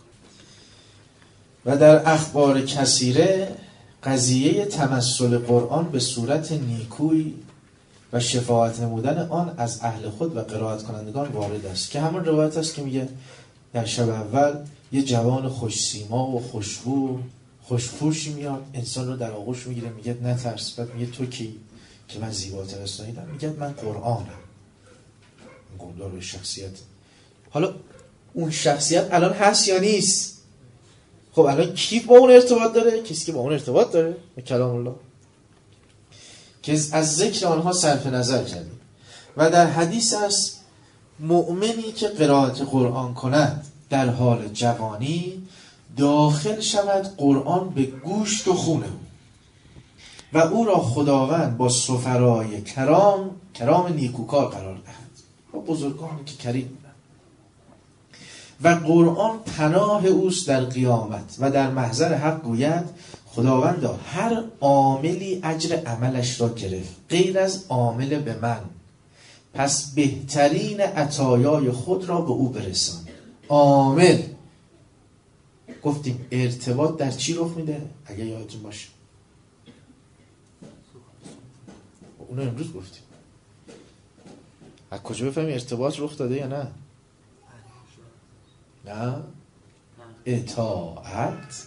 کنه. و در اخبار کثیره قضیه تمثل قرآن به صورت نیکوی و شفاعت نمودن آن از اهل خود و قرائت کنندگان وارد است، که همون روایت است که میگه در شب اول یه جوان خوش سیما و خوشبو خوشپوشی میاد، انسان رو در آغوش میگیره، میگه نترس. بعد میگه تو کی؟ که من زیباتر اسناییدم. میگه من قرآنم. این گمدار به شخصیت. حالا اون شخصیت الان هست یا نیست؟ خب الان کی با اون ارتباط داره؟ کسی که با اون ارتباط داره به کلام الله، که از ذکر آنها صرف نظر کردیم. و در حدیث است مؤمنی که قرائت قرآن کند در حال جوانی داخل شود قرآن به گوشت و خون او و او را خداوند با سفرای کرام کرام نیکوکار قرار دهد، با بزرگانی که کریم بودند، و قرآن پناه اوست در قیامت و در محضر حق گوید خداوندا هر عاملی اجر عملش را گرفت غیر از عامل به من، پس بهترین عطایای خود را به او برسان. عامل گفتیم ارتباط در چی رخ میده؟ اگه یادتون باشه اونو امروز گفتیم. از کجا بفهمی ارتباط رخ داده یا نه؟ نه؟ اطاعت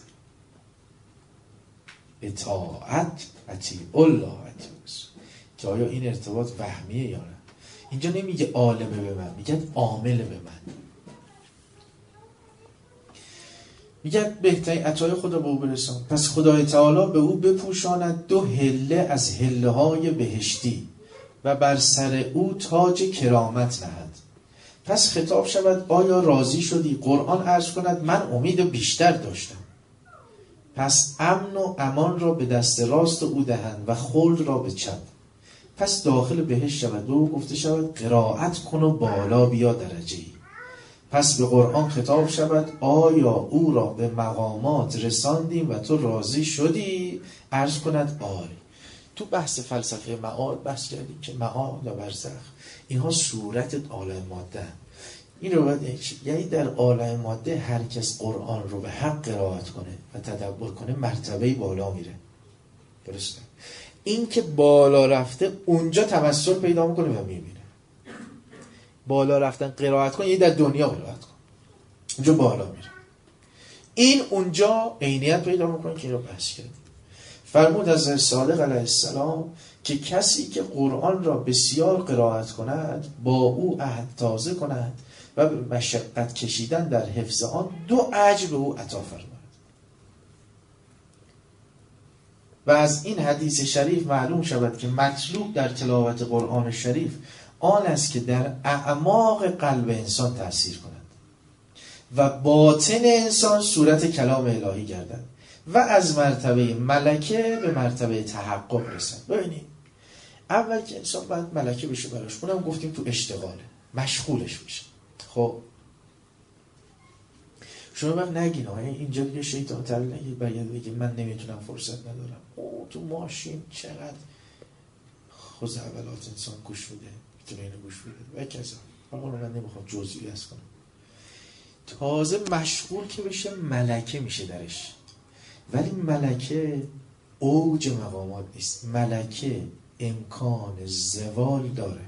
اطاعت اطیع الله اطیع رسول. که آیا این ارتباط وهمیه یا نه؟ اینجا نمیگه عالمه به من، میگه عامل به من. میگه بهترین عطای خود را به او برسان، پس خدای تعالی به او بپوشاند دو هله از هله های بهشتی و بر سر او تاج کرامت نهد. پس خطاب شود آیا راضی شدی؟ قرآن عرض کند من امید بیشتر داشتم. پس امن و امان را به دست راست او دهند و خلد را به چپ. پس داخل بهشت شود و گفته شود قرائت کن و بالا بیا درجه‌ای. پس به قرآن خطاب شود آیا او را به مقامات رساندیم و تو راضی شدی؟ عرض کند آری. تو بحث فلسفه معاد بحث کردیم که معاد و برزخ اینها صورت عالم ماده. این رو باید یعنی در عالم ماده هر کس قرآن رو به حق قرائت کنه و تدبر کنه مرتبه بالا میره. درسته؟ این که بالا رفته اونجا تمثل پیدا میکنه و میبینه. بالا رفتن قرائت کن یعنی در دنیا قرائت کن، اونجا بالا میره. این اونجا عینیت پیدا میکنه که این رو بحث کردیم. فرمود از صادق علیه السلام که کسی که قرآن را بسیار قرائت کند با او عهد تازه کند و به مشقت کشیدن در حفظ آن دو اجر به او عطا فرماید. و از این حدیث شریف معلوم شود که مطلوب در تلاوت قرآن شریف آن است که در اعماق قلب انسان تأثیر کند و باطن انسان صورت کلام الهی گردد و از مرتبه ملکه به مرتبه تحقق رسد. ببینید اول که انسان باید ملکه بشه براش، اونم گفتیم تو اشتغاله مشغولش میشه. خب شما باید نگین آه اینجا دیگه شیطان تل نگید باید بگید من نمیتونم فرصت ندارم. او تو ماشین چقدر خود اولات انسان گوش بده، میتونه اینو گوش بده و کذا. حالا من نمیخوام جزئی از کنم. تازه مشغول که بشه ملکه میشه درش. ولی ملکه اوج مقامات نیست. ملکه امکان زوال داره.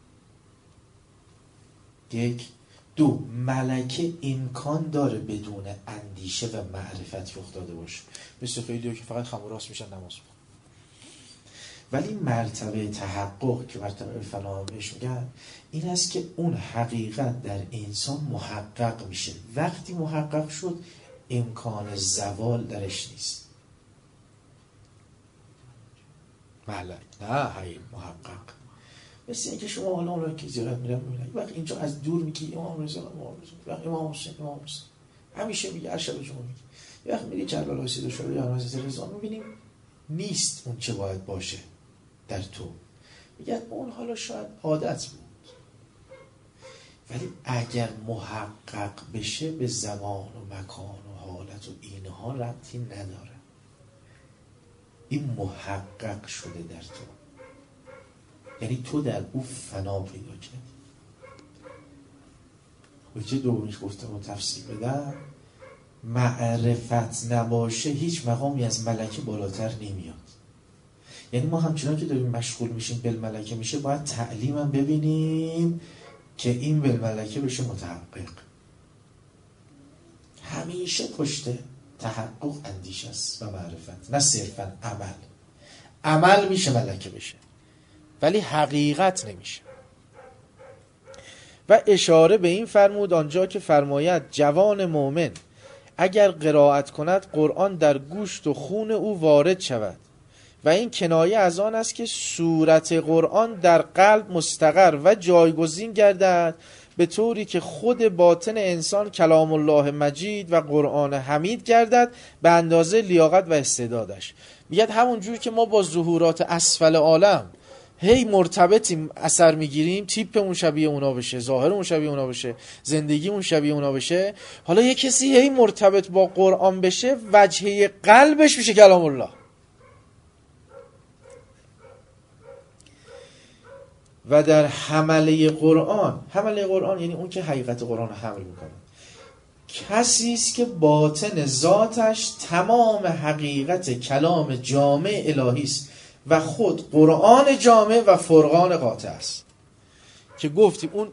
یک. دو، ملکه امکان داره بدون اندیشه و معرفت رخ داده باشه. مثل خیلی‌ها که فقط خم و راست میشن نماز بخونن. ولی مرتبه تحقق که مرتبه فنا بهش میگن این است که اون حقیقت در انسان محقق میشه. وقتی محقق شد امکان زوال درش نیست. بله نه هی محقق. مثل اینکه شما حالا اون که زیارت میرم میبینن وقت اینجا از دور میگی امام رضا امام رضا وقت امام حسین امام حسین همیشه میگه هر شب جمعه میگه. وقت میری کربلا سید شورای یا حضرت رضا میبینیم نیست اون چه باید باشه در تو. میگن اون حالا شاید عادت بود. ولی اگر محقق بشه به زمان و مکان و حالت و اینها ربطی نداره. این محقق شده در تو. یعنی تو در او فنا پیدا کردی. وجه دومیش گفتم و تفصیل بدم، معرفت نباشه هیچ مقامی از ملکه بالاتر نمیاد. یعنی ما همچنان که داریم مشغول میشیم بالملکه میشه باید تعلیمم ببینیم که این بالملکه بشه متحقق. همیشه پشت تحقق اندیشه است و معرفت، نه صرفا عمل. عمل میشه ملکه بشه ولی حقیقت نمیشه. و اشاره به این فرمود آنجا که فرماید جوان مؤمن اگر قرائت کند قرآن در گوشت و خون او وارد شود و این کنایه از آن است که صورت قرآن در قلب مستقر و جایگزین گردد به طوری که خود باطن انسان کلام الله مجید و قرآن حمید گردد به اندازه لیاقت و استعدادش. میگه همون جور که ما با ظهورات اسفل عالم هی مرتبطیم اثر میگیریم، تیپمون شبیه اونا بشه، ظاهرمون شبیه اونا بشه، زندگیمون شبیه اونا بشه، حالا یه کسی هی مرتبط با قرآن بشه وجهه قلبش میشه کلام الله. و در حمله قرآن، حمله قرآن یعنی اون که حقیقت قرآن حمل میکنه، کسی است که باطن ذاتش تمام حقیقت کلام جامع الهی است و خود قرآن جامع و فرقان قاطع است. که گفتیم اون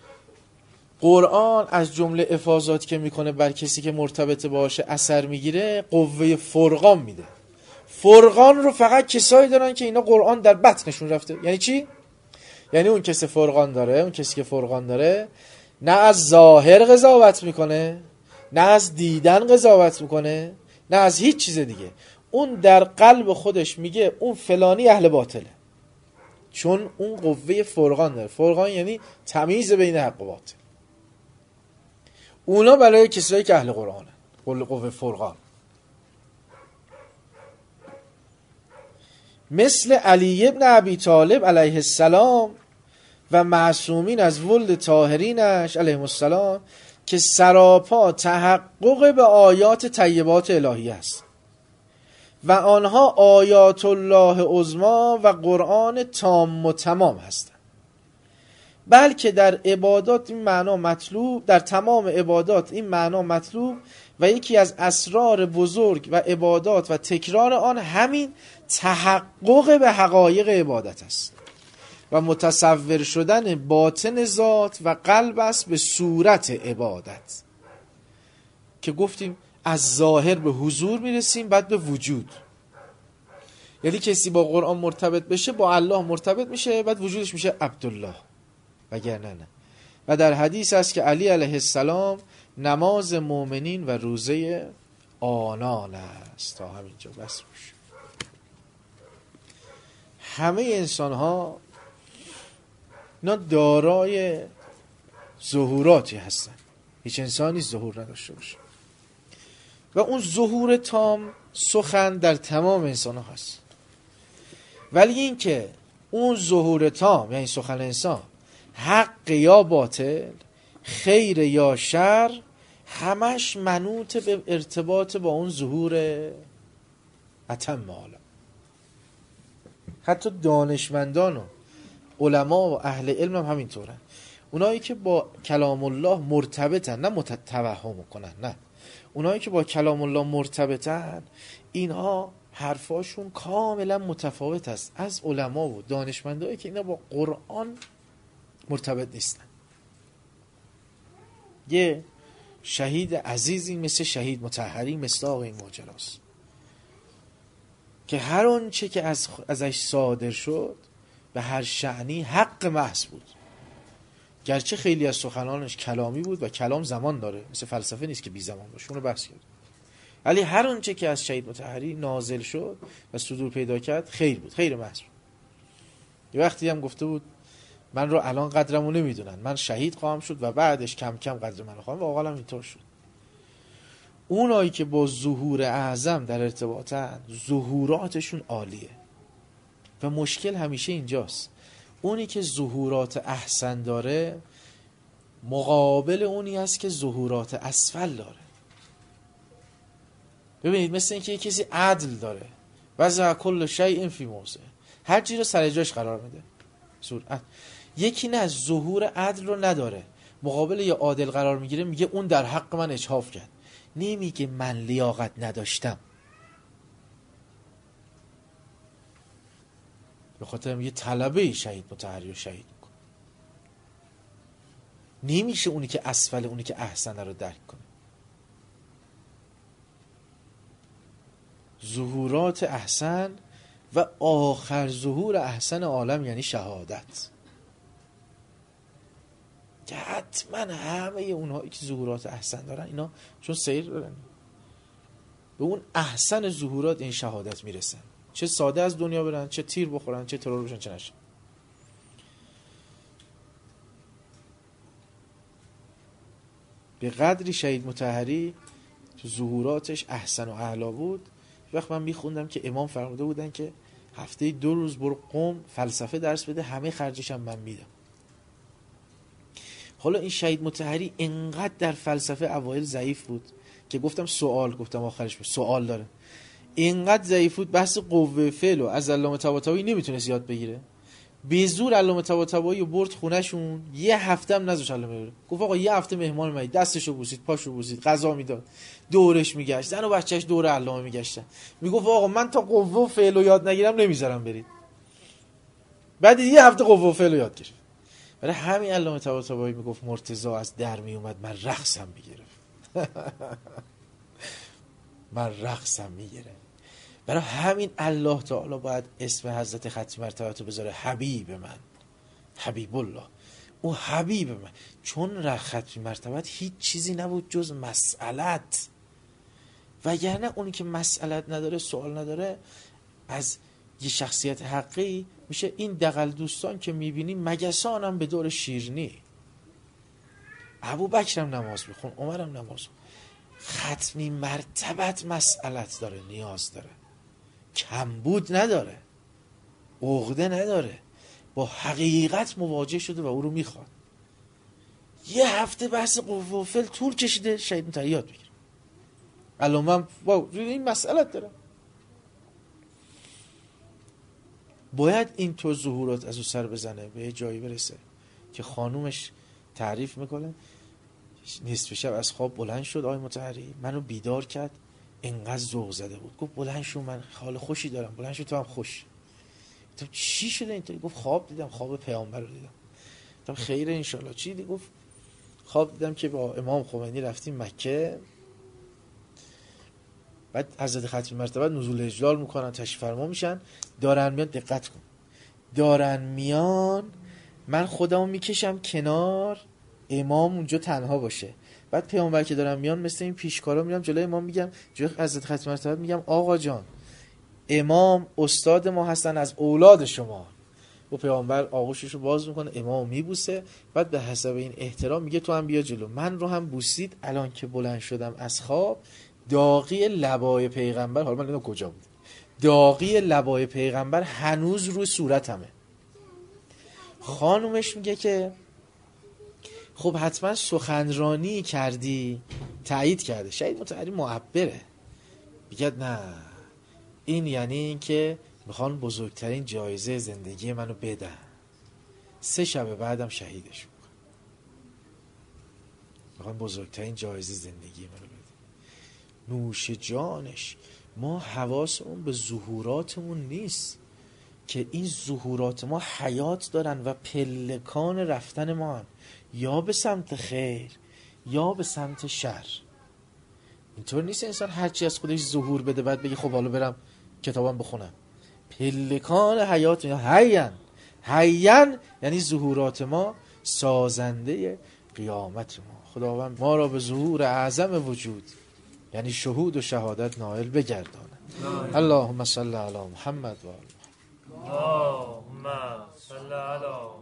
قرآن از جمله افاضات که میکنه بر کسی که مرتبط باشه اثر میگیره، قوه فرقان میده. فرقان رو فقط کسایی دارن که اینا قرآن در بطنشون رفته. یعنی چی؟ یعنی اون کسی فرقان داره، اون کسی که فرقان داره نه از ظاهر قضاوت میکنه، نه از دیدن قضاوت میکنه، نه از هیچ چیز دیگه. اون در قلب خودش میگه اون فلانی اهل باطله، چون اون قوه فرقان داره. فرقان یعنی تمیز بین حق و باطل. اونا برای کسایی که اهل قرآنه، قوه فرقان. مثل علی ابن ابی طالب علیه السلام و معصومین از ولد طاهرینش علیهم السلام که سراپا تحقق به آیات طیبات الهی است و آنها آیات الله عظما و قرآن تام و تمام هستند. بلکه در عبادات این معنا مطلوب، در تمام عبادات این معنا مطلوب و یکی از اسرار بزرگ و عبادات و تکرار آن همین تحقق به حقایق عبادت است و متصور شدن باطن ذات و قلب است به صورت عبادت. که گفتیم از ظاهر به حضور میرسیم بعد به وجود. یعنی کسی با قرآن مرتبط بشه با الله مرتبط میشه بعد وجودش میشه عبدالله، وگرنه نه. و در حدیث است که علی علیه السلام نماز مؤمنین و روزه آنان است. تا همینجا بس باشه. همه انسان ها اینا دارای ظهوراتی هستن. هیچ انسانی ظهور نداشته باشه و اون ظهور تام سخن در تمام انسان ها هست. ولی این که اون ظهور تام یعنی سخن انسان حق یا باطل، خیر یا شر، همش منوط به ارتباط با اون ظهور اتم عالم. حتی دانشمندان و علما و اهل علم هم همینطورن. اونایی که با کلام الله مرتبطن، نه متوهم کنن، نه، اونایی که با کلام الله مرتبطن اینها حرفاشون کاملا متفاوت است از علما و دانشمندایی که اینا با قرآن مرتبط نیستن. یه شهید عزیزی مثل شهید مطهری مصداق این ماجراست که هر آنچه که از ازش صادر شد به هر شأنی حق محض بود، گرچه خیلی از سخنانش کلامی بود و کلام زمان داره، مثل فلسفه نیست که بی زمان باشه، اون رو بحث کرد، ولی هر آنچه که از شهید مطهری نازل شد و صدور پیدا کرد خیر بود، خیر محض بود. یه وقتی هم گفته بود من رو الان قدرمو نمیدونن، من شهید خواهم شد و بعدش کم کم قدر منو خواهم، و واقعا هم اینطور شد. اونایی که با ظهور اعظم در ارتباطن ظهوراتشون عالیه و مشکل همیشه اینجاست، اونی که ظهورات احسن داره مقابل اونی است که ظهورات اسفل داره. ببینید مثل اینکه کسی عدل داره، وضع کل شیء فی موضع، هر چیز رو سر جاش قرار میده. سرعت. یکی نه ظهور عدل رو نداره، مقابل یه عادل قرار میگیره، میگه اون در حق من اجحاف کرد، نمیگه من لیاقت نداشتم. به خاطر میگه طلبه شهید مطهری رو شهید میکنه. نمیشه اونی که اسفل، اونی که احسن رو درک کنه. ظهورات احسن و آخر ظهور احسن عالم یعنی شهادت، که حتما همه اونهایی که ظهورات احسن دارن اینا چون سیر دارن به اون احسن ظهورات این شهادت میرسن، چه ساده از دنیا برن، چه تیر بخورن، چه ترور بشن، چه نشن. به قدری شهید مطهری تو ظهوراتش احسن و اعلا بود. وقت من میخوندم که امام فرموده بودن که هفته دو روز برو قم فلسفه درس بده، همه خرجش هم من میدم. حالا این شهید مطهری انقدر در فلسفه اوایل ضعیف بود که گفتم سوال، گفتم آخرش بود سوال داره، اینقدر ضعیف بود بحث قوه فعل و از علامه طباطبایی نمیتونست یاد بگیره، به زور علامه طباطبایی رو برد خونهشون، یه هفته هم نذاش علامه بره. گفت آقا یه هفته مهمان اومد، دستشو بوسید، پاشو بوسید، غذا میداد، دورش میگشت، زن و بچه‌اش دور علامه میگشتن، میگفت آقا من تا قوه و فعل رو یاد نگیرم نمیذارم برید. بعد یه هفته قوه و فعل رو یاد گرفت. برای همین علامه طباطبایی میگفت مرتضی از در میومد من رقصم میگرفت. من رقصم میگرفت. برای همین الله تعالی باید اسم حضرت ختم مرتبت رو بذاره حبیب من، حبیب الله، او حبیب من، چون را ختم مرتبت هیچ چیزی نبود جز مسئلت، وگرنه اونی که مسئلت نداره، سوال نداره، از یه شخصیت حقی میشه این دغل دوستان که میبینی مگسان هم به دور شیرنی. ابو بکرم نماز بخون، عمرم نماز بخون، ختمی مرتبت مسئلت داره، نیاز داره، کمبود نداره، عقده نداره، با حقیقت مواجه شده و او رو میخواد. یه هفته بحث قوه و فعل طول کشیده شهید مطهری یاد بگیره. الان من با این مسئلت دارم. باید این تو ظهورات از او سر بزنه، به جایی برسه که خانومش تعریف میکنه نصف شب از خواب بلند شد آقای مطهری، منو بیدار کرد، انقدر ذوق زده بود، گفت بلند شو من حال خوشی دارم، بلند شو تو هم خوش. گفتم چی شده اینطوری؟ گفت خواب دیدم، خواب پیامبر رو دیدم. گفتم خیره انشالله. چی دی؟ گفت خواب دیدم که با امام خمینی رفتیم مکه، بعد حضرت ختم مرتبت نزول اجلال میکنن، تشریف فرما میشن، دارن میان، دقت کن، دارن میان، من خودمو میکشم کنار، امام اونجا تنها باشه، بعد پیامبر که دارن میان مثل این پیشکارا میرم جلوی امام، میگم جلوی حضرت ختم مرتبت میگم آقا جان امام استاد ما هستن، از اولاد شما. و پیامبر آغوشش رو باز میکنه، امام میبوسه، بعد به حسب این احترام میگه تو هم بیا جلو. من رو هم بوسید، الان که بلند شدم از خواب داغی لبای پیغمبر، حالا من اینو کجا بود، داغی لبای پیغمبر هنوز روی صورتمه. خانومش میگه که خب حتما سخنرانی کردی، تایید کرده. شهید مطهری معبره، میگه نه، این یعنی این که میخوان بزرگترین جایزه زندگی منو بدن، سه شب بعدم شهیدش میکنن. میخوان بزرگترین جایزه زندگی منو بدن. نوش جانش. ما حواسمون به ظهوراتمون نیست که این ظهورات ما حیات دارن و پلکان رفتن ما هن. یا به سمت خیر یا به سمت شر. اینطور نیست انسان هرچی از خودش ظهور بده بعد بگه خب حالا برم کتابم بخونم. پلکان حیات حیان حیان یعنی ظهورات ما سازنده قیامت ما. خداوند ما را به ظهور اعظم وجود یعنی شهود و شهادت نائل بگرداند. اللهم صل علی محمد و آل محمد. اللهم صل علی